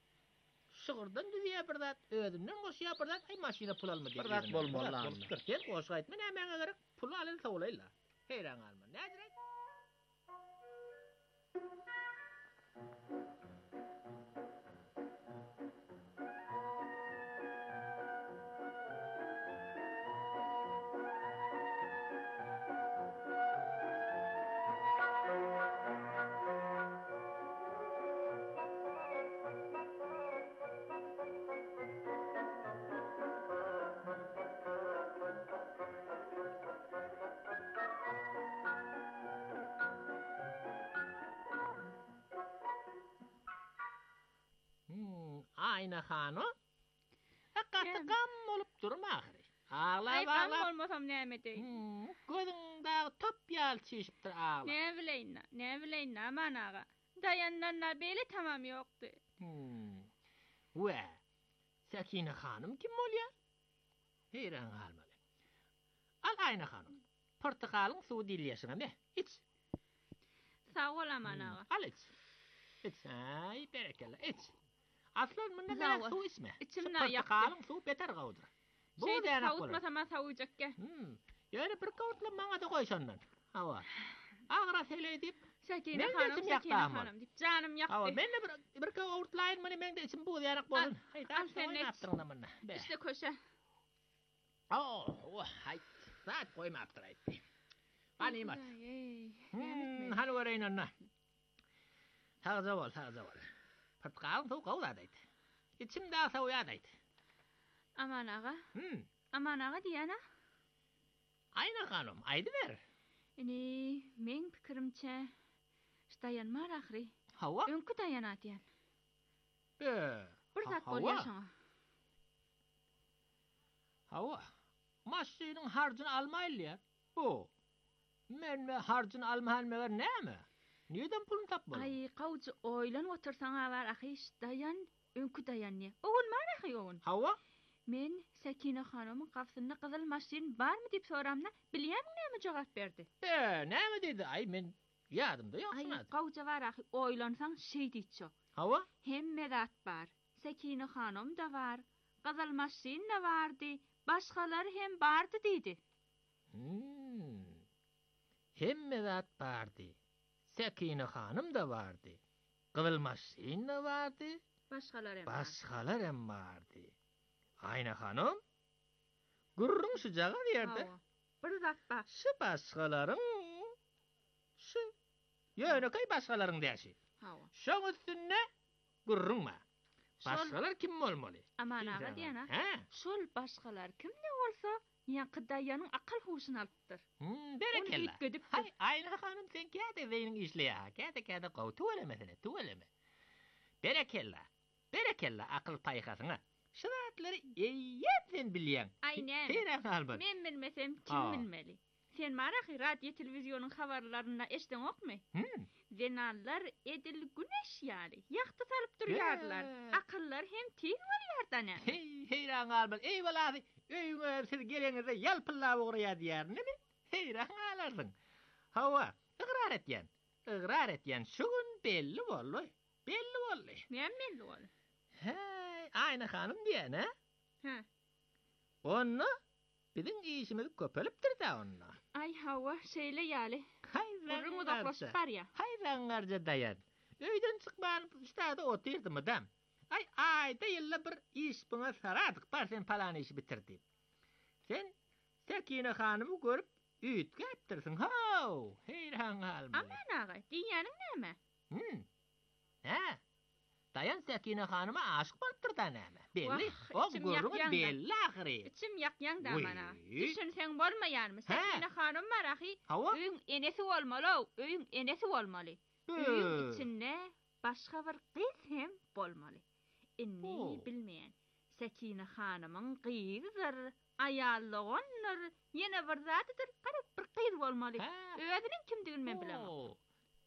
Speaker 3: Şygyrdan diýär bir zat, özünden goşýar bir zat, ay maşyna pul alma diýär. Bir zat bolmaly. Sen goş gaýtma näme gerek? Pul alyp sawlaýlar. Heyran alma. Nädir? Ayna hanım. Hakikaten gam olup durma ahiri. Ağla
Speaker 1: Ay
Speaker 3: ağla.
Speaker 1: gam olmasam näme deýin?
Speaker 3: Gözüňde top ýal çeşipdir ağla.
Speaker 1: Ne bileýin, ne bileýin aman ağa. Dayananlar beýle tamam ýokdy.
Speaker 3: We. Sekine hanım kim bolýar? Heyran galmaly. Al Ayna hanım. Portakalyň suw dilýäşiňe me. İç.
Speaker 1: Sağ ol aman ağa.
Speaker 3: Al iç. İç. Ay berekelle iç. Aslan mında ne su ismi?
Speaker 1: İçimden yaktı.
Speaker 3: Portakalın su beter gavdur.
Speaker 1: Bu da savutmasam savuyacak ki.
Speaker 3: Yani bir kavutla bana da koysanlar. Hava. Ağra söyleyip.
Speaker 1: Sekine hanım, Sekine hanım deyip canım yaktı.
Speaker 3: Hava, ben de bir, bir kavutlayın mı ben de içim bu yarak bolun.
Speaker 1: Al sen ne? İşte koşa.
Speaker 3: Oh, hay. saat koymapdyr aýtdy. Animat.
Speaker 1: Ey,
Speaker 3: Hmm, hal göreyň anna. Taza bol, taza bol. Patqaň sow gowlad aýtdy. İçimde sowyad aýtdy.
Speaker 1: aman ağa,
Speaker 3: Hmm,
Speaker 1: aman ağa diýene.
Speaker 3: Aýna hanım, aýdy ber.
Speaker 1: Ini men pikirimçe dayanmar ahry.
Speaker 3: Hawa?
Speaker 1: Öňkü dayanat diýen.
Speaker 3: Ee,
Speaker 1: Bir zat
Speaker 3: Hawa.
Speaker 1: bolýar şoňa.
Speaker 3: Hawa. Maşynyň harjyny almaýlar. Bu. Men me harjyny almaýar näme? Niýeden pulun tapmaly?
Speaker 1: Ay, gawjy oýlan otursaň abar ahy dayan, öňkü dayan ne? Ogun mar ahy ogun.
Speaker 3: Hawa?
Speaker 1: Men Sekine hanymyň gapsyna gyzyl maşyn barmy diýip soramna, bilýärmi näme jogap berdi?
Speaker 3: Ee, näme dedi? Ay men ýadymda
Speaker 1: Ay,
Speaker 3: ýoksunat.
Speaker 1: gawja var ahy oýlansaň şey diýçi.
Speaker 3: Hawa?
Speaker 1: Hemme zat bar. Sekine hanım da var. Gyzyl maşyn da bardy. Başgalar hem bardy diýdi.
Speaker 3: Hmm. Hemme zat bardy. Sekine hanım da bardy. Gyzyl maşyn da bardy.
Speaker 1: Başgalar hem bardy.
Speaker 3: Başgalar hem bardy. Aýna hanım. Gurrun şu jaga ýerde.
Speaker 1: Hawa. Bir zat bar.
Speaker 3: Şu başgalaryň şu ýöne kay başgalaryň däşi.
Speaker 1: Hawa.
Speaker 3: Şoň üstünde gurrunma.
Speaker 1: Şol-
Speaker 3: Başgalar kim bolmaly?
Speaker 1: Aman ağa diýene.
Speaker 3: Ha?
Speaker 1: Şol başgalar kimde bolsa, ýa-da daýanyň akal husyny alypdyr.
Speaker 3: Hmm,
Speaker 1: Onu
Speaker 3: berekella.
Speaker 1: ýetkidipdir.
Speaker 3: Hay, aýna hanım sen käde beýniň işleýär. Käde käde gaw tuwelemesine, tuweleme. Berekella. Berekella akıl taýhasyna. Şuratlary eýýet sen bilýän.
Speaker 1: Aynen.
Speaker 3: Teýrek halbat.
Speaker 1: Men bilmesem kim
Speaker 3: Aa.
Speaker 1: bilmeli? Sen maraky radio telewizionyň habarlaryna eşden okmy?
Speaker 3: Hmm.
Speaker 1: Zenallar edil güneş ýaly. Ýakty salyp durýarlar.
Speaker 3: Ya.
Speaker 1: Akyllar hem tiz bolýardan.
Speaker 3: Hey, heyran albat. Ey balady, öýüňe siz geleňizde ýalpyllap ugrýar diýär. Neme? Heyran alardyň. Hawa, ygrar etýän. Ygrar etýän. Şugun belli boldy. Belli boldy.
Speaker 1: Men belli bol.
Speaker 3: Hey, aýna hanım diýen, ha?
Speaker 1: Ha.
Speaker 3: Onu biziň işimiz köpelipdir da onu.
Speaker 1: Ay hawa şeýle ýaly.
Speaker 3: Hayran
Speaker 1: Gurrun udaklaşyp barýa.
Speaker 3: Hayran garja dayan. Öýden çykman üstade otyrdymy dam. Ay aýda ýylla bir iş buna saradyk bar sen palan işi bitirdi. Sen Sekine hanymy görüp üýt gäpdirsiň. Haw, heyran alma.
Speaker 1: Aman ağa, diýäniň näme?
Speaker 3: Hmm. Ha? Dayan Sekine hanyma aşyk bolupdyr da näme? Belli.
Speaker 1: Wah,
Speaker 3: O
Speaker 1: içim
Speaker 3: gurrun
Speaker 1: yak-yak da.
Speaker 3: belli ahry.
Speaker 1: İçim ýakýan da
Speaker 3: Uy.
Speaker 1: mana. Düşünseň bolmaýarmy?
Speaker 3: Ha.
Speaker 1: Sekine hanım bar ahy.
Speaker 3: Hawa?
Speaker 1: Öýüň enesi bolmaly, öýüň enesi bolmaly. Öýüň içinde başga bir gyz hem bolmaly. Inni
Speaker 3: Oh.
Speaker 1: bilmeýän. Sekine hanymyň gyzydyr, aýallygynyr, ýene bir zatydyr, garap bir gyz bolmaly.
Speaker 3: Ha.
Speaker 1: Özüniň kimdigini men bilemem.
Speaker 3: Oo.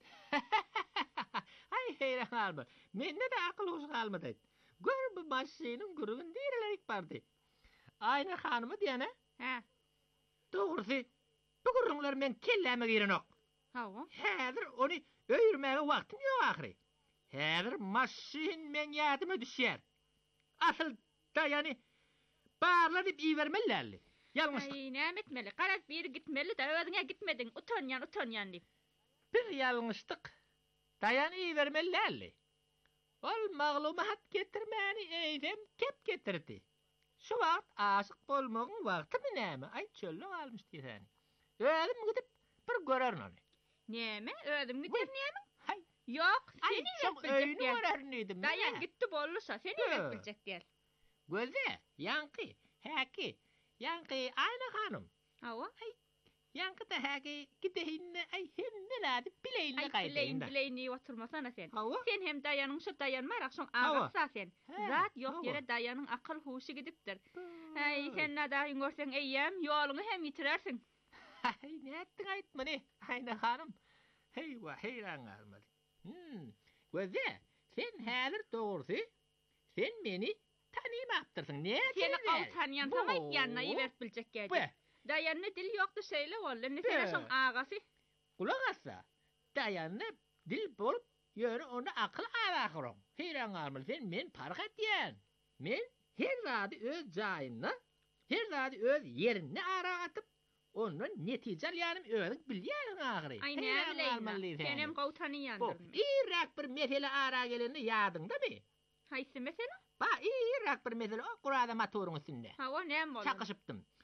Speaker 3: Ay heyran alma. Mende de akıl hoş kalmadı. Gör bu maşynyň gurrun diýerlerik bardy. Aýna hanymy diýene?
Speaker 1: Ha.
Speaker 3: Dogrusu, bu gurrunlar men kelleme girenok.
Speaker 1: Hawa.
Speaker 3: Häzir onu öýürmäge wagtym ýok ahry. Häzir maşyn men ýadyma düşýär. Asyl daýany barlar diýip iýermellerli. Ýalňyşlyk.
Speaker 1: Ay näme etmeli? Garap bir gitmeli da özüňe gitmedin. Utanýan, utanýan diýip.
Speaker 3: Bir ýalňyşlyk. Daýany iýermellerli. Ol maglumat getirmäni eýdem kep getirdi. Şu wagt aşyk bolmagyň wagtymy näme? Ay çölle almış diýsen. Özüm gidip bir görärn onu.
Speaker 1: Näme? Özüm gitmeli?
Speaker 3: Hay.
Speaker 1: Ýok,
Speaker 3: Ay
Speaker 1: seni
Speaker 3: çok
Speaker 1: ýetbiljek
Speaker 3: öýünü
Speaker 1: diýer.
Speaker 3: görärnidim.
Speaker 1: Dayan gitti bollusa seni
Speaker 3: He.
Speaker 1: ýetbiljek diýer.
Speaker 3: Göze, yankı, häki. Yankı aýna hanım.
Speaker 1: Hawa.
Speaker 3: Yankı da häki gidehinne ay hinne ladi bileýine
Speaker 1: Ay
Speaker 3: gaýdyň
Speaker 1: bileýin
Speaker 3: da.
Speaker 1: bileýini oturmasana sen.
Speaker 3: Hawa.
Speaker 1: Sen hem dayanın şu dayanmarak şoň
Speaker 3: Hawa.
Speaker 1: agaksa sen.
Speaker 3: He,
Speaker 1: Zat ýok
Speaker 3: hawa.
Speaker 1: ýere dayanın akıl huşy gidipdir. Ay sen nadaýyň görseň eýýäm ýoluňy hem ýitirersiň.
Speaker 3: Ay näetdiň aýtmany? Aýna hanım. Hey wa heyran almaly. Hmm. Göze, sen häzir dogrusy sen meni tanymapdyrsyň. Näme?
Speaker 1: Seni awtanýan tamay ýanyna
Speaker 3: Bu.
Speaker 1: ýibert biljek
Speaker 3: Bu.
Speaker 1: geldi. Dayanny dil ýokdy şeýle boldy. Ne
Speaker 3: He.
Speaker 1: sen şoň agasy.
Speaker 3: Kulak assa. Dayanny dil bolup ýöne onu akyl alagyroň. Heyran almaly. Sen men fark etýän. Men her zady öz jaýyna, her zady öz ýerini ara atyp, ondan netije alýanym özüň bilýäň agry.
Speaker 1: Ay näme bileyim. Sen hem
Speaker 3: Bu
Speaker 1: gowtanyýandyr.
Speaker 3: irak bir mesele ara gelende ýadyňdamy?
Speaker 1: Haýsy mesele?
Speaker 3: Ba irak bir mesele o Qur'ada motoruň üstünde.
Speaker 1: Hawa näme boldy?
Speaker 3: Çakışıptım.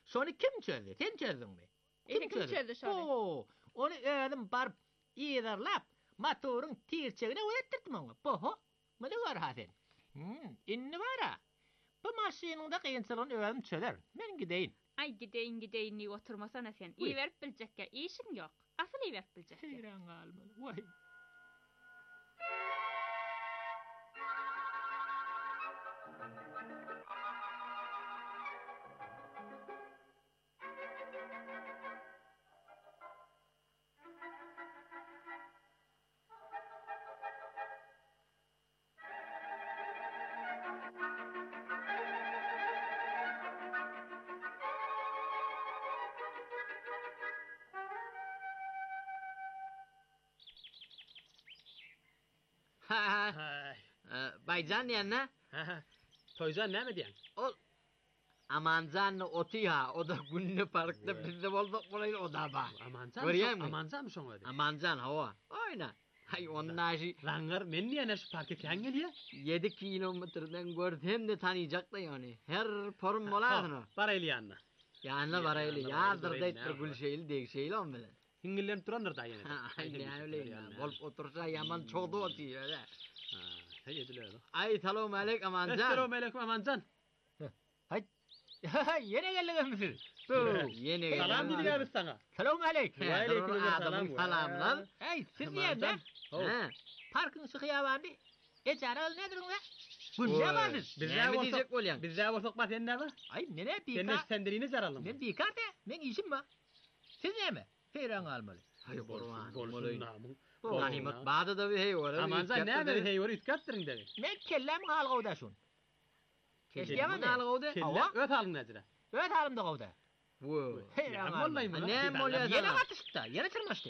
Speaker 3: Şonu kim çözdü? Sen çözdün mü?
Speaker 1: Kim çözdü şonu?
Speaker 3: Oo, onu öğrendim barıp iyirlap motorun tirçegine öğrettirdim onu. Bu ho. Mene var ha sen? Hmm, inni var ha. Bu maşininin da kıyınçılığını öğrendim çözer. Men gideyin.
Speaker 1: Ay gideyin gideyin ni oturmasana sen. İyi verip bilecek ya. İşin yok. Asıl iyi verip bilecek ya.
Speaker 3: Heyran almalı. Vay. Ha ha. Baycan yanına.
Speaker 9: Ha. Toycan ne mi diyen?
Speaker 3: O Amancan otu ya. O da günlü parkta bizde olduk burayı o da bak.
Speaker 9: Amancan.
Speaker 3: Görüyor musun?
Speaker 9: Amancan mı şoňa dedi?
Speaker 3: Amancan hava. Oyna. Hay onun aşı
Speaker 9: Rangar men niye ne şu parke falan geliyor?
Speaker 3: yedi kilometreden gördüm de tanıyacak da yani. Her form olasın o.
Speaker 9: Paraylı yanına.
Speaker 3: Yanına varaylı. Yardır da ettir gül şeyli deyik şeyli on bile.
Speaker 9: Hingillen turandır da yani.
Speaker 3: Aynen öyle. Bolup otursa yaman çoğdu otuyor öyle.
Speaker 9: Ha, hey ediler.
Speaker 3: Ay salam aleyk Amancan.
Speaker 9: Selam aleyküm Amancan.
Speaker 3: Yine geldin misin? Yine geldin.
Speaker 9: Salam dedik abi sana.
Speaker 3: Selam aleyk.
Speaker 9: Ve aleyküm selam.
Speaker 3: Salam lan. Hey siz nerede? Ha. Parkın sıkıya vardı. E çaralı nedir lan? Bunca vardır.
Speaker 9: Bizde diyecek bolyan. Bizde olsak bak sen nerede?
Speaker 3: Ay nereye pika?
Speaker 9: Sen de senderini zararlı.
Speaker 3: Ben pika de. Ben işim var. Siz ne mi? Feyran almalı. Hayır
Speaker 9: bolsun. Bolsun namın.
Speaker 3: Ganimet bağda da bir hey var.
Speaker 9: Amancan ne bir hey var ütkattırın dedi.
Speaker 3: Ben kellem halgavda şun. Keşkemen halgavda.
Speaker 9: Kelle öt alın nezire.
Speaker 3: Öt alım da gavda. Feyran almalı. Ne molya? Yine atışta. Yine çırmaştı.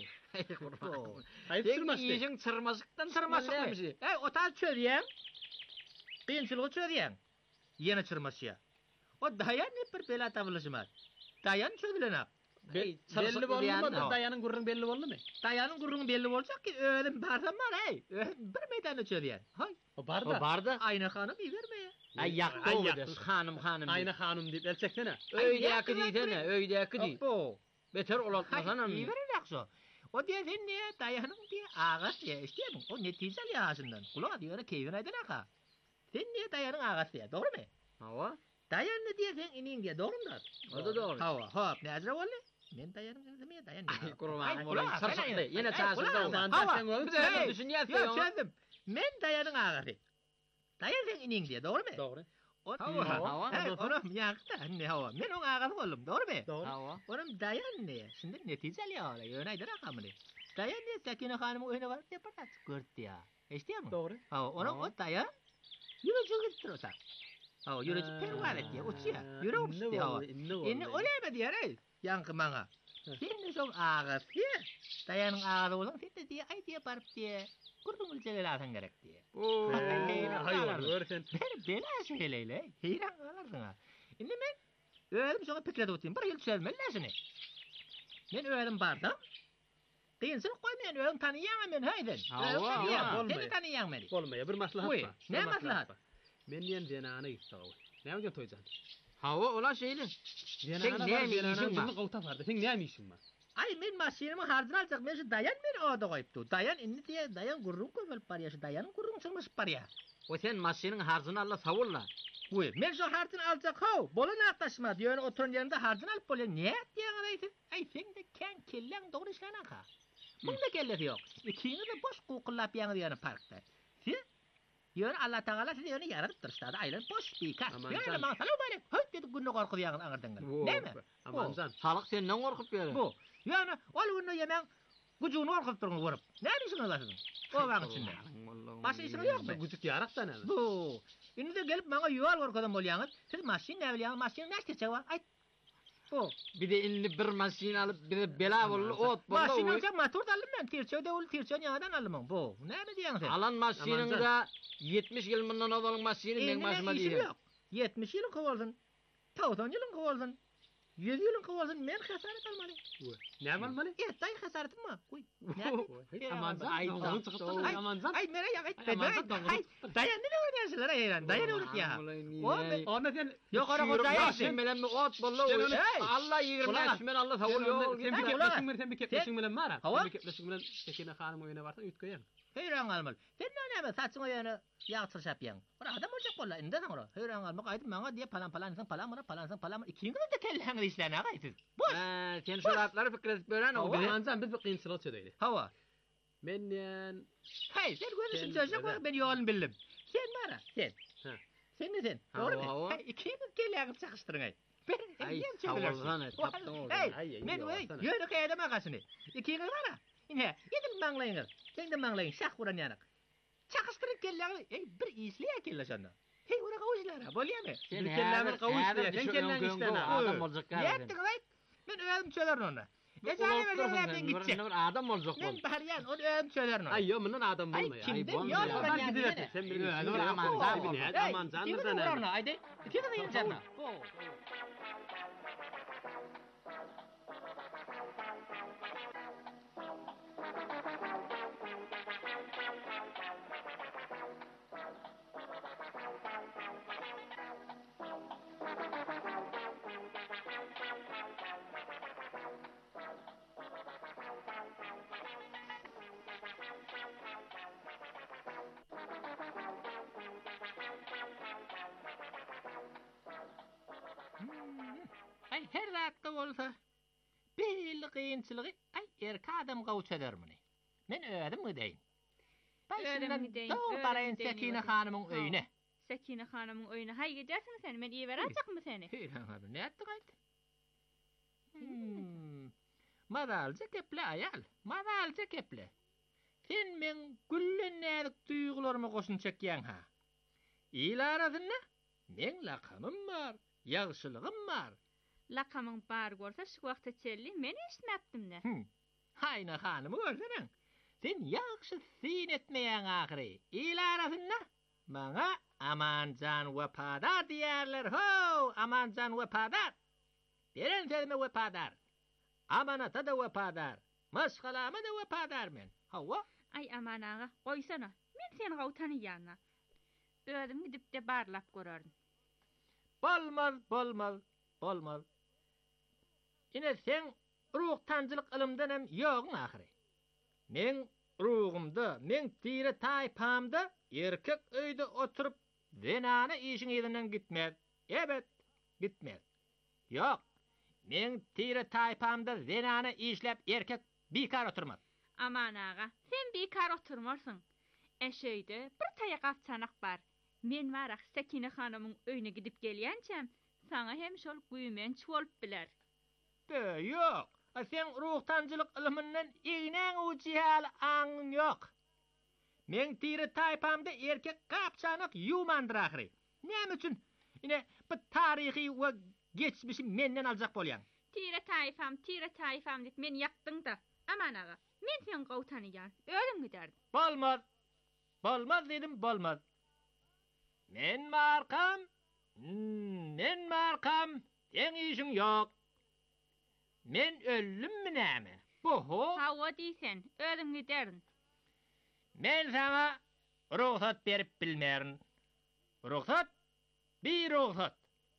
Speaker 9: Hayır çırmaştı.
Speaker 3: İyisin çırmaşıktan çırmaşık mı? Hey otal çödüyen. Kıyınçılığı çödüyen. Yine çırmaşıya. O dayan ne bir bela tavılışım var. Dayan çödülen
Speaker 9: belli oldu mu? Dayanın gurrun belli oldu mu?
Speaker 3: Dayanın gurrun belli olacak ki öğlen bardan var hey. Bir meydanda çödüyen. Hay.
Speaker 9: O barda.
Speaker 3: O barda. Ayna hanım iyi vermeye. Ay yaktı o da hanım hanım.
Speaker 9: Ayna hanım deyip elçeksene.
Speaker 3: Öyde yakı diyene, öyde yakı diy. Beter olatmasan iyi verir yakso. O diye sen niye dayanın diye ağas diye istiyorsun. O neticeli ağasından. Kulağa diyor keyfine edin aka. Sen niye dayanın ağas diye doğru mu? Hava. Dayan ne diye sen inin diye doğru mu? O da doğru. Hava hop ne acaba oldu? Ben dayanın demeye dayan. Ay kurban olayım sarsaklı. Yine çağırsın da. Hava. Sen düşünüyorsun. Yok çözdüm. Ben dayanın ağası. Dayan sen inin diye doğru mu?
Speaker 9: Doğru.
Speaker 3: Hava hava. Oğlum yaktı anne hava. Ben onun ağası oğlum doğru mu? Doğru. Hava. Oğlum dayan ne? Şimdi neticeli ağala. Yönaydır akamını. Dayan ne? Sakine hanımın oyunu var diye patat kırt ya. İstiyor mu?
Speaker 9: Doğru.
Speaker 3: Hava. Onun o dayan. Yürücü gittirirsen. Hava yürücü pervalet diye uçuyor. Yürü uçtu hava. İnne öyle mi diye rey? Yankı bana. Şimdi son ağası. Dayanın ağası olun. Şimdi diye ay diye barıp diye. Kurdun ülkeleri alsan gerek diye.
Speaker 9: Ooo. Hayır öğretmen.
Speaker 3: Ben bela şeyleyle. Heyran ağlarsın ha. Şimdi ben öğrenim sonra piklede otayım. Bir yıl çözmelisin. Ben öğrenim bardım. Değilsin koymayan öğrenim tanıyan ben hayden.
Speaker 9: Hava.
Speaker 3: Seni tanıyan beni.
Speaker 9: Olmaya bir maslahat var.
Speaker 3: Ne maslahat?
Speaker 9: Ben diyen zenana gitti o. Ne yapacağım toycan?
Speaker 3: Hava ola şeyle.
Speaker 9: Zenana var zenananın günlük olta vardı. Sen ne yapmışsın var?
Speaker 3: Ay men maşinimi harcını alacak. Ben şu dayan men orada koyuptu. Dayan inni diye dayan gurrun koyup parya. Şu dayanın gurrun çılmış parya. O sen maşinin harcını alla savulla. Uy, men şu harcını alacak ho. Bolun aktaşma diyor. Oturun yerinde harcını alıp bolun. Niye diye arayısın? Ay sen de ken kellen doğru işlenen ka. Bunda kellesi yok. İkini de boş kukullap yanı diyor parkta. Siz? Yön Allah Teala sizi yönü yarattır işte. Aylan boş bir kas. Yönü bana salam böyle. Höt dedi günü korkudu yanı anırdın. Değil mi?
Speaker 9: Amancan.
Speaker 3: Salak senden korkup böyle. Bu. Yani ol bunu yemen gücünü korkup durun vurup. Ne diyorsun Allah'ın? O vakit içinde. Başka işin yok mu?
Speaker 9: Gücük yarak da ne?
Speaker 3: Bu. Şimdi de gelip bana yuval korkudan bolyanız. Siz maşin ne biliyorsunuz? Maşin ne çekecek var? Ay. Bu. Bir de inni bir maşin alıp bir de bela bollu ot bollu. Maşin alacak motor da alırım ben. Tirçöde ol tirçön yağdan alırım. Bu. Ne mi diyorsun sen? Alan maşinin de yetmiş yıl bundan ovalın maşinin ben başıma diyeyim. yetmiş yılın kovaldın. doksan yılın kovaldın.
Speaker 9: yüz yılın kıvazın men hasaret almalı.
Speaker 10: Ne almalı?
Speaker 9: Evet, tay hasaretim mi? Koy.
Speaker 10: Amanzan, ay tamam çıktı. Amanzan.
Speaker 9: Ay mere ya, ay dayan ne oynarsınlar ayran? Dayan olur ya.
Speaker 10: Ona sen
Speaker 9: yok ara dayan.
Speaker 10: Sen bilen mi ot bolla. Allah yirmi beş men Allah savul yol. Sen bir kepleşin bilen sen bir kepleşin bilen var. Sen bir kepleşin bilen Sekine hanım oyuna varsa ütköyen.
Speaker 9: Heyran almalı. Sen ne ne saçın oyunu yağtır şapyan. Ora adam olacak bolla inde sen ora. Heyran almak ayıp bana diye falan falan sen falan bana falan sen falan ikinci de kelleğin işlerine ayıp. Boş.
Speaker 10: Ha, sen şartları fikret bölen o amanzan biz bir sırat söyledi.
Speaker 9: Hava.
Speaker 10: Men yani
Speaker 9: hey sen görürsün çocuk var ben yolunu bildim. Sen bana sen. Ha. Sen ne sen? Doğru mu? İkinci kelleğin çakıştırın ay.
Speaker 10: Ay savulgan taptın oldu.
Speaker 9: Ay men öy yürü kayda makasını. İkinci var ha. İne yedim manglayın. Sen de manglayın şak vuran yanak. Çakıştırıp kelleğin ey bir isliye kelle sana. Hey ora kavuşlar bolya mı?
Speaker 10: Sen kelleğin kavuştu. Sen kelleğin işten adam olacak galiba.
Speaker 9: Yettin lan. Men öğüm söylerin ona. Ecane verenlerden gidecek.
Speaker 10: Adam olacak
Speaker 9: men bahriyan onu öğüm söylerin ona.
Speaker 10: Ay yo bunun adam bulma ya.
Speaker 9: Ay bu ya.
Speaker 10: Gidiyorsun sen bir aman zan aman zan da
Speaker 9: ne? Haydi. İki de yiyeceksin. Ay her dakika olsa bir kıyınçılığı ay erkek adam kavuşeder mı? Men öğredim mi deyin?
Speaker 1: Öğredim deyin.
Speaker 9: Doğru parayın Sekine hanımın öyüne.
Speaker 1: Sekine hanımın öyüne. Hay gidersin sen men iyi verecek mi seni?
Speaker 9: Heyran abi ne ettin aydı? Hmm. Madalca keple ayal. Madalca keple. Sen men güllün nedik duygularımı koşun çekyen ha. İyil arasın ne? Men lakamım var. Yağışılığım var.
Speaker 1: Lakamın bar görse şu vaqta çelli men eşitmepdim ne?
Speaker 9: Hmm. Hayna hanımı görsen. Sen yağışı sin etmeyen ahiri. İyil arasın ne? Bana amancan vepadar diyerler ho. Amancan vepadar. Beren selime vepadar. Amanata da vepadar. Maşgalama da vepadar men. Hava?
Speaker 1: Ay aman ağa koysana. Men sen gavtanı yanına. Ödüm gidip de barlap görördüm.
Speaker 9: Bolmaz, bolmaz, bolmaz. Ine sen ruh tancılık ilimden hem yoğun ahiri. Men ruhumda, men tire taypamda erkek öyde oturup zenana işin yerinden gitmez. Evet, gitmez. Yok, men tire taypamda zenana işlep erkek bikar oturmaz.
Speaker 1: Aman ağa, sen bikar oturmarsın. Eşeyde bir taya qapçanak bar. Men varak Sekine hanımın öyüne gidip gelýänçem, sana hem şol güýmen çolup biler.
Speaker 9: Be yok. Sen ruhtancılık ilminden iğnen ucihal an yok. Men tiri taypamda erkek kapçanak yumandır ahiri. Ne üçün? Yine bu tarihi ve geçmişi menden alacak bolyan.
Speaker 1: Tire tayfam, tire tayfam dit men yaktın da. Aman ağa, men sen gavtanıyan, öldüm giderdim.
Speaker 9: Bolmaz. Bolmaz dedim, bolmaz. Men markam, hmm, men markam, sen işin yok. Men öllüm mü näme? Boho.
Speaker 1: Hava diysen, öldüm giderin.
Speaker 9: Men sana ruhsat berip bilmerin. Ruhsat, bir ruhsat.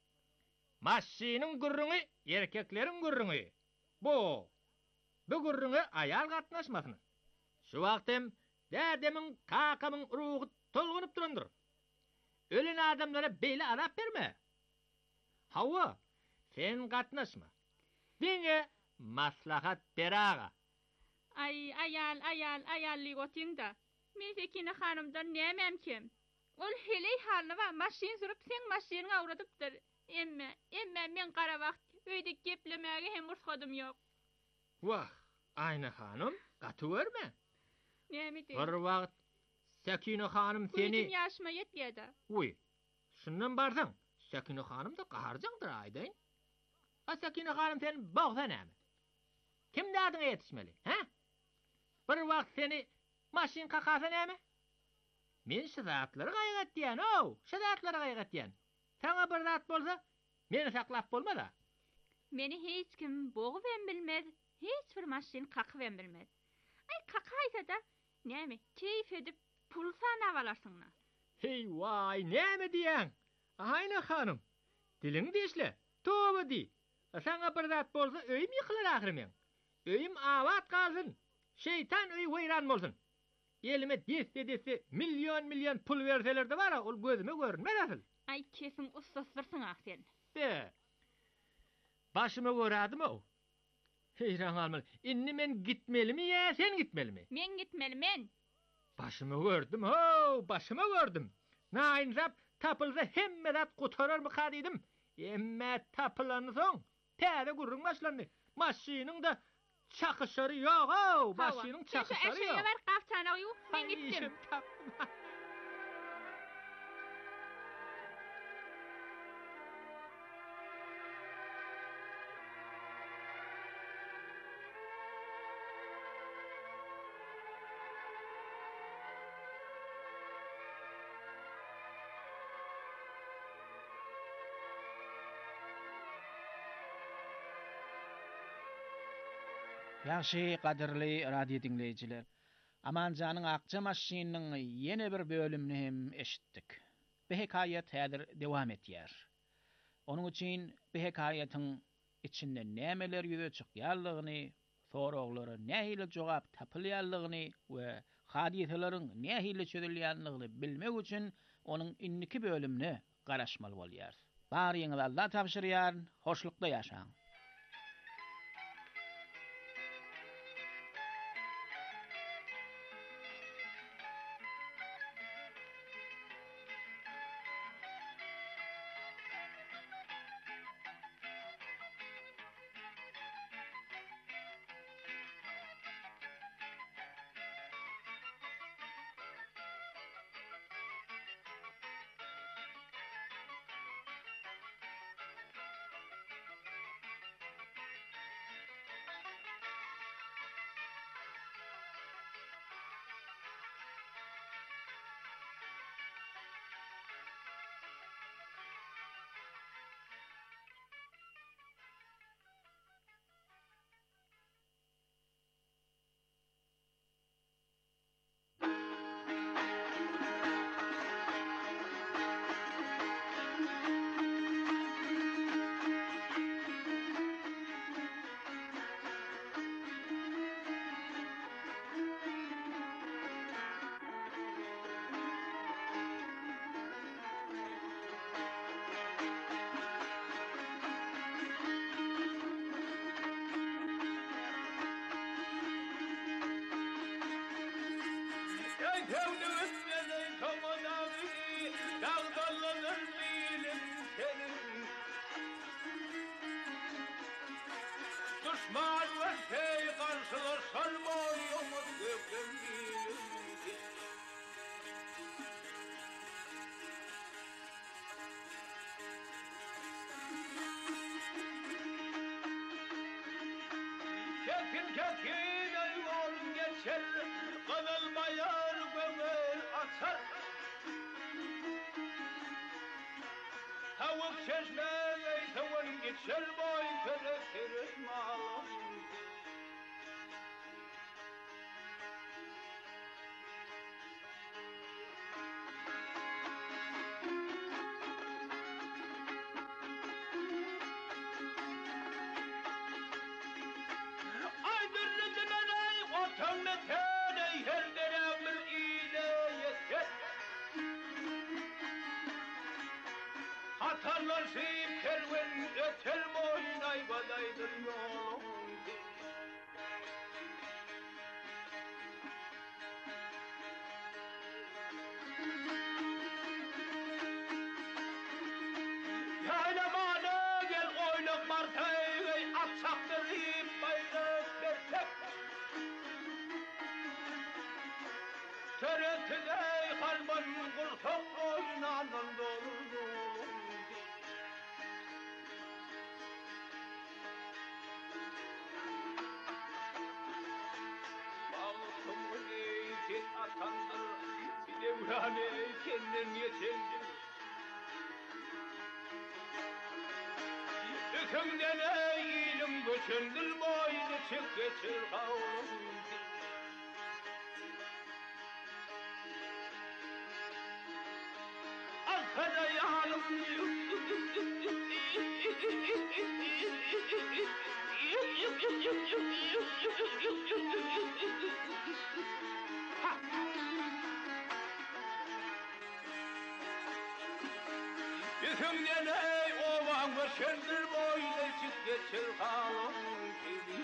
Speaker 9: Maşinin gürrüňi, erkeklerin gürrüňi. Bu, bu gürrüňe ayal gatnaşmasın. Şu wagtym dädemin kakamın ruhu tolgunup durandyr. Ölen adamlara beýle arap berme. Hawa, sen gatnaşma. Dine maslahat beraga.
Speaker 1: Ay ayal ayal ayally gotyňda. Men Sekine hanımdan näme kim? Ol heley halyna we maşin sürup sen maşinyny awradypdyr. Emme, emme men gara wagt öýde geplemäge hem ursgadym ýok.
Speaker 9: Wah, Ayna hanım, gaty görme.
Speaker 1: Näme diýip?
Speaker 9: Bir wagt Sekine hanım seni
Speaker 1: Güýdüm ýaşyma ýetmedi.
Speaker 9: Uy, şundan barsaň, Sekine hanım da gaharjaňdyr aýdaýyn. A Sekine hanım seni bagda näme? Kim dadyňa ýetişmeli, ha? Bir wagt seni maşin kakasa näme? Men şu zatlary gaýgat diýen, o, şu zatlary gaýgat diýen. Sana bir zat bolsa, meni saklap bolmada.
Speaker 11: Meni hiç kim boğu ben bilmez, hiç bir maşin kakı ben bilmez. Ay kakaysa da näme keyif edip pul sana valarsınlar.
Speaker 9: Hey vay näme diýen? Ayna hanım. Dilini diýişle. Toba di. Sana bir zat bolsa öýüm ýykylar ahyrym. Öýüm awat galsyn. Şeytan öý weýran bolsun. Elime deste deste milyon milyon pul verseler de bara ol gözüme görünmez asıl.
Speaker 11: Ay kesin ustasırsın ah sen.
Speaker 9: Be. Başıma görädim o. Heyran almaly. Inni men gitmelimi ya sen gitmelimi?
Speaker 11: Men gitmeli men.
Speaker 9: Başımı gördüm ho, başımı gördüm. Nain zap tapılsa hemme zat kutarar mı kadiydim. Emme tapılanı son. Täze gurrun başlandı. Maşinin de çakışları yok ho. Maşinin çakışları yok.
Speaker 11: Eşeğe ver kaptana uyu. Ben gittim.
Speaker 7: Ýaşy gaderli radio dinleýijiler. Amanjanyň akça maşynyň ýene bir bölümini hem eşitdik. Bu hekaýat häzir dewam etýär. Onuň üçin bu hekaýatyň içinde nämeler ýüze çykýarlygyny, soraglara nähili jogap tapylýarlygyny we hadiselerin nähili çözülýänligini bilmek üçin onuň inniki bölümini garaşmaly bolýar. Baryňyz Allah tapşyrýar, hoşlukda ýaşaň.
Speaker 12: Düşman ve şey karşılar sarmar yomuz göküm bilim. Kekin kekin ayvan geçer, kanılmayan gömer atar. Tavuk çeşmeye tavan geçer boy terekir malım. Ay dürrüdüden ay ortam meten ay her deremir ile yeter. Hatarlar seyip kerven öter boyun ayvadaydır yolum. Yaylamana gel oylak martay atsaktırıp bayrak versek. Töretine kalman kursak oynanın doğru. Atandır, devrane kendin yetendir. Ökümden ey şendil boylu çık geçir kavlum. Arkada yanım Yüzüm gene ovan var şendir boyla çık geçir halım gibi.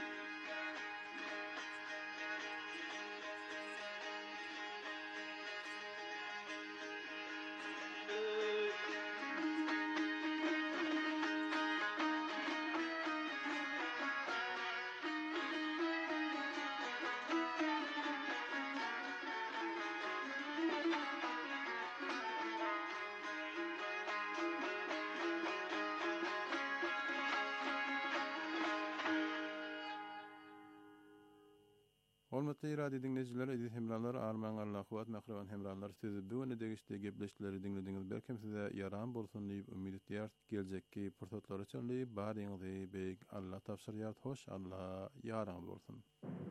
Speaker 6: Hormatly radio dinleyijiler, edit hemralar, arman Allah kuwat mahrawan hemralar sizi bu öne degişde gepleşleri dinlediňiz. Belkem size yaram bolsun diýip umyt edýär. Geljekki pursatlar üçin baryňyzy beýik Allah tapşyrýar. Hoş Allah ýaraň bolsun.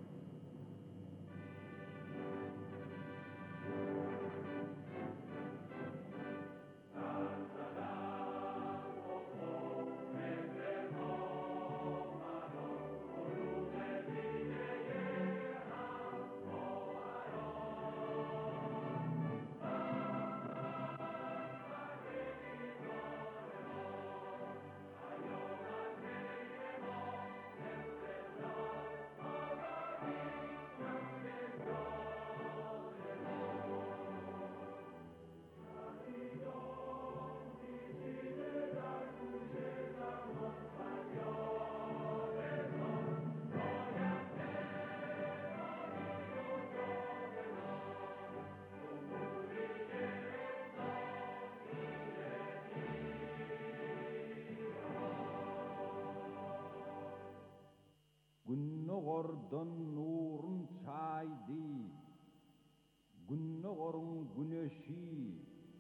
Speaker 13: Günnogordan nurun çaydı, günnogorun güneşi,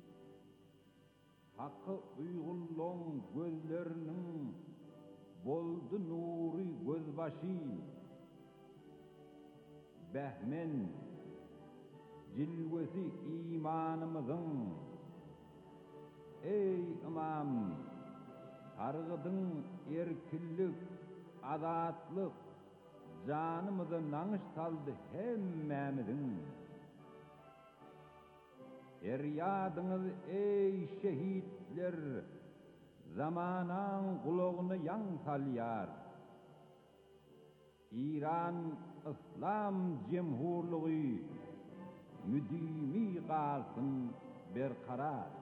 Speaker 13: hakkı uygulluğun gözlerinin boldu nuri gözbaşı. Behmen, cilvesi imanımızın, ey imam, targıdın erkillik, azatlık, canımıza nanış saldı hemmemizin. Eryadınız ey şehitler, zamanan kulağını yan salyar. İran İslam Cemhurluğu müdimi kalsın berkarar.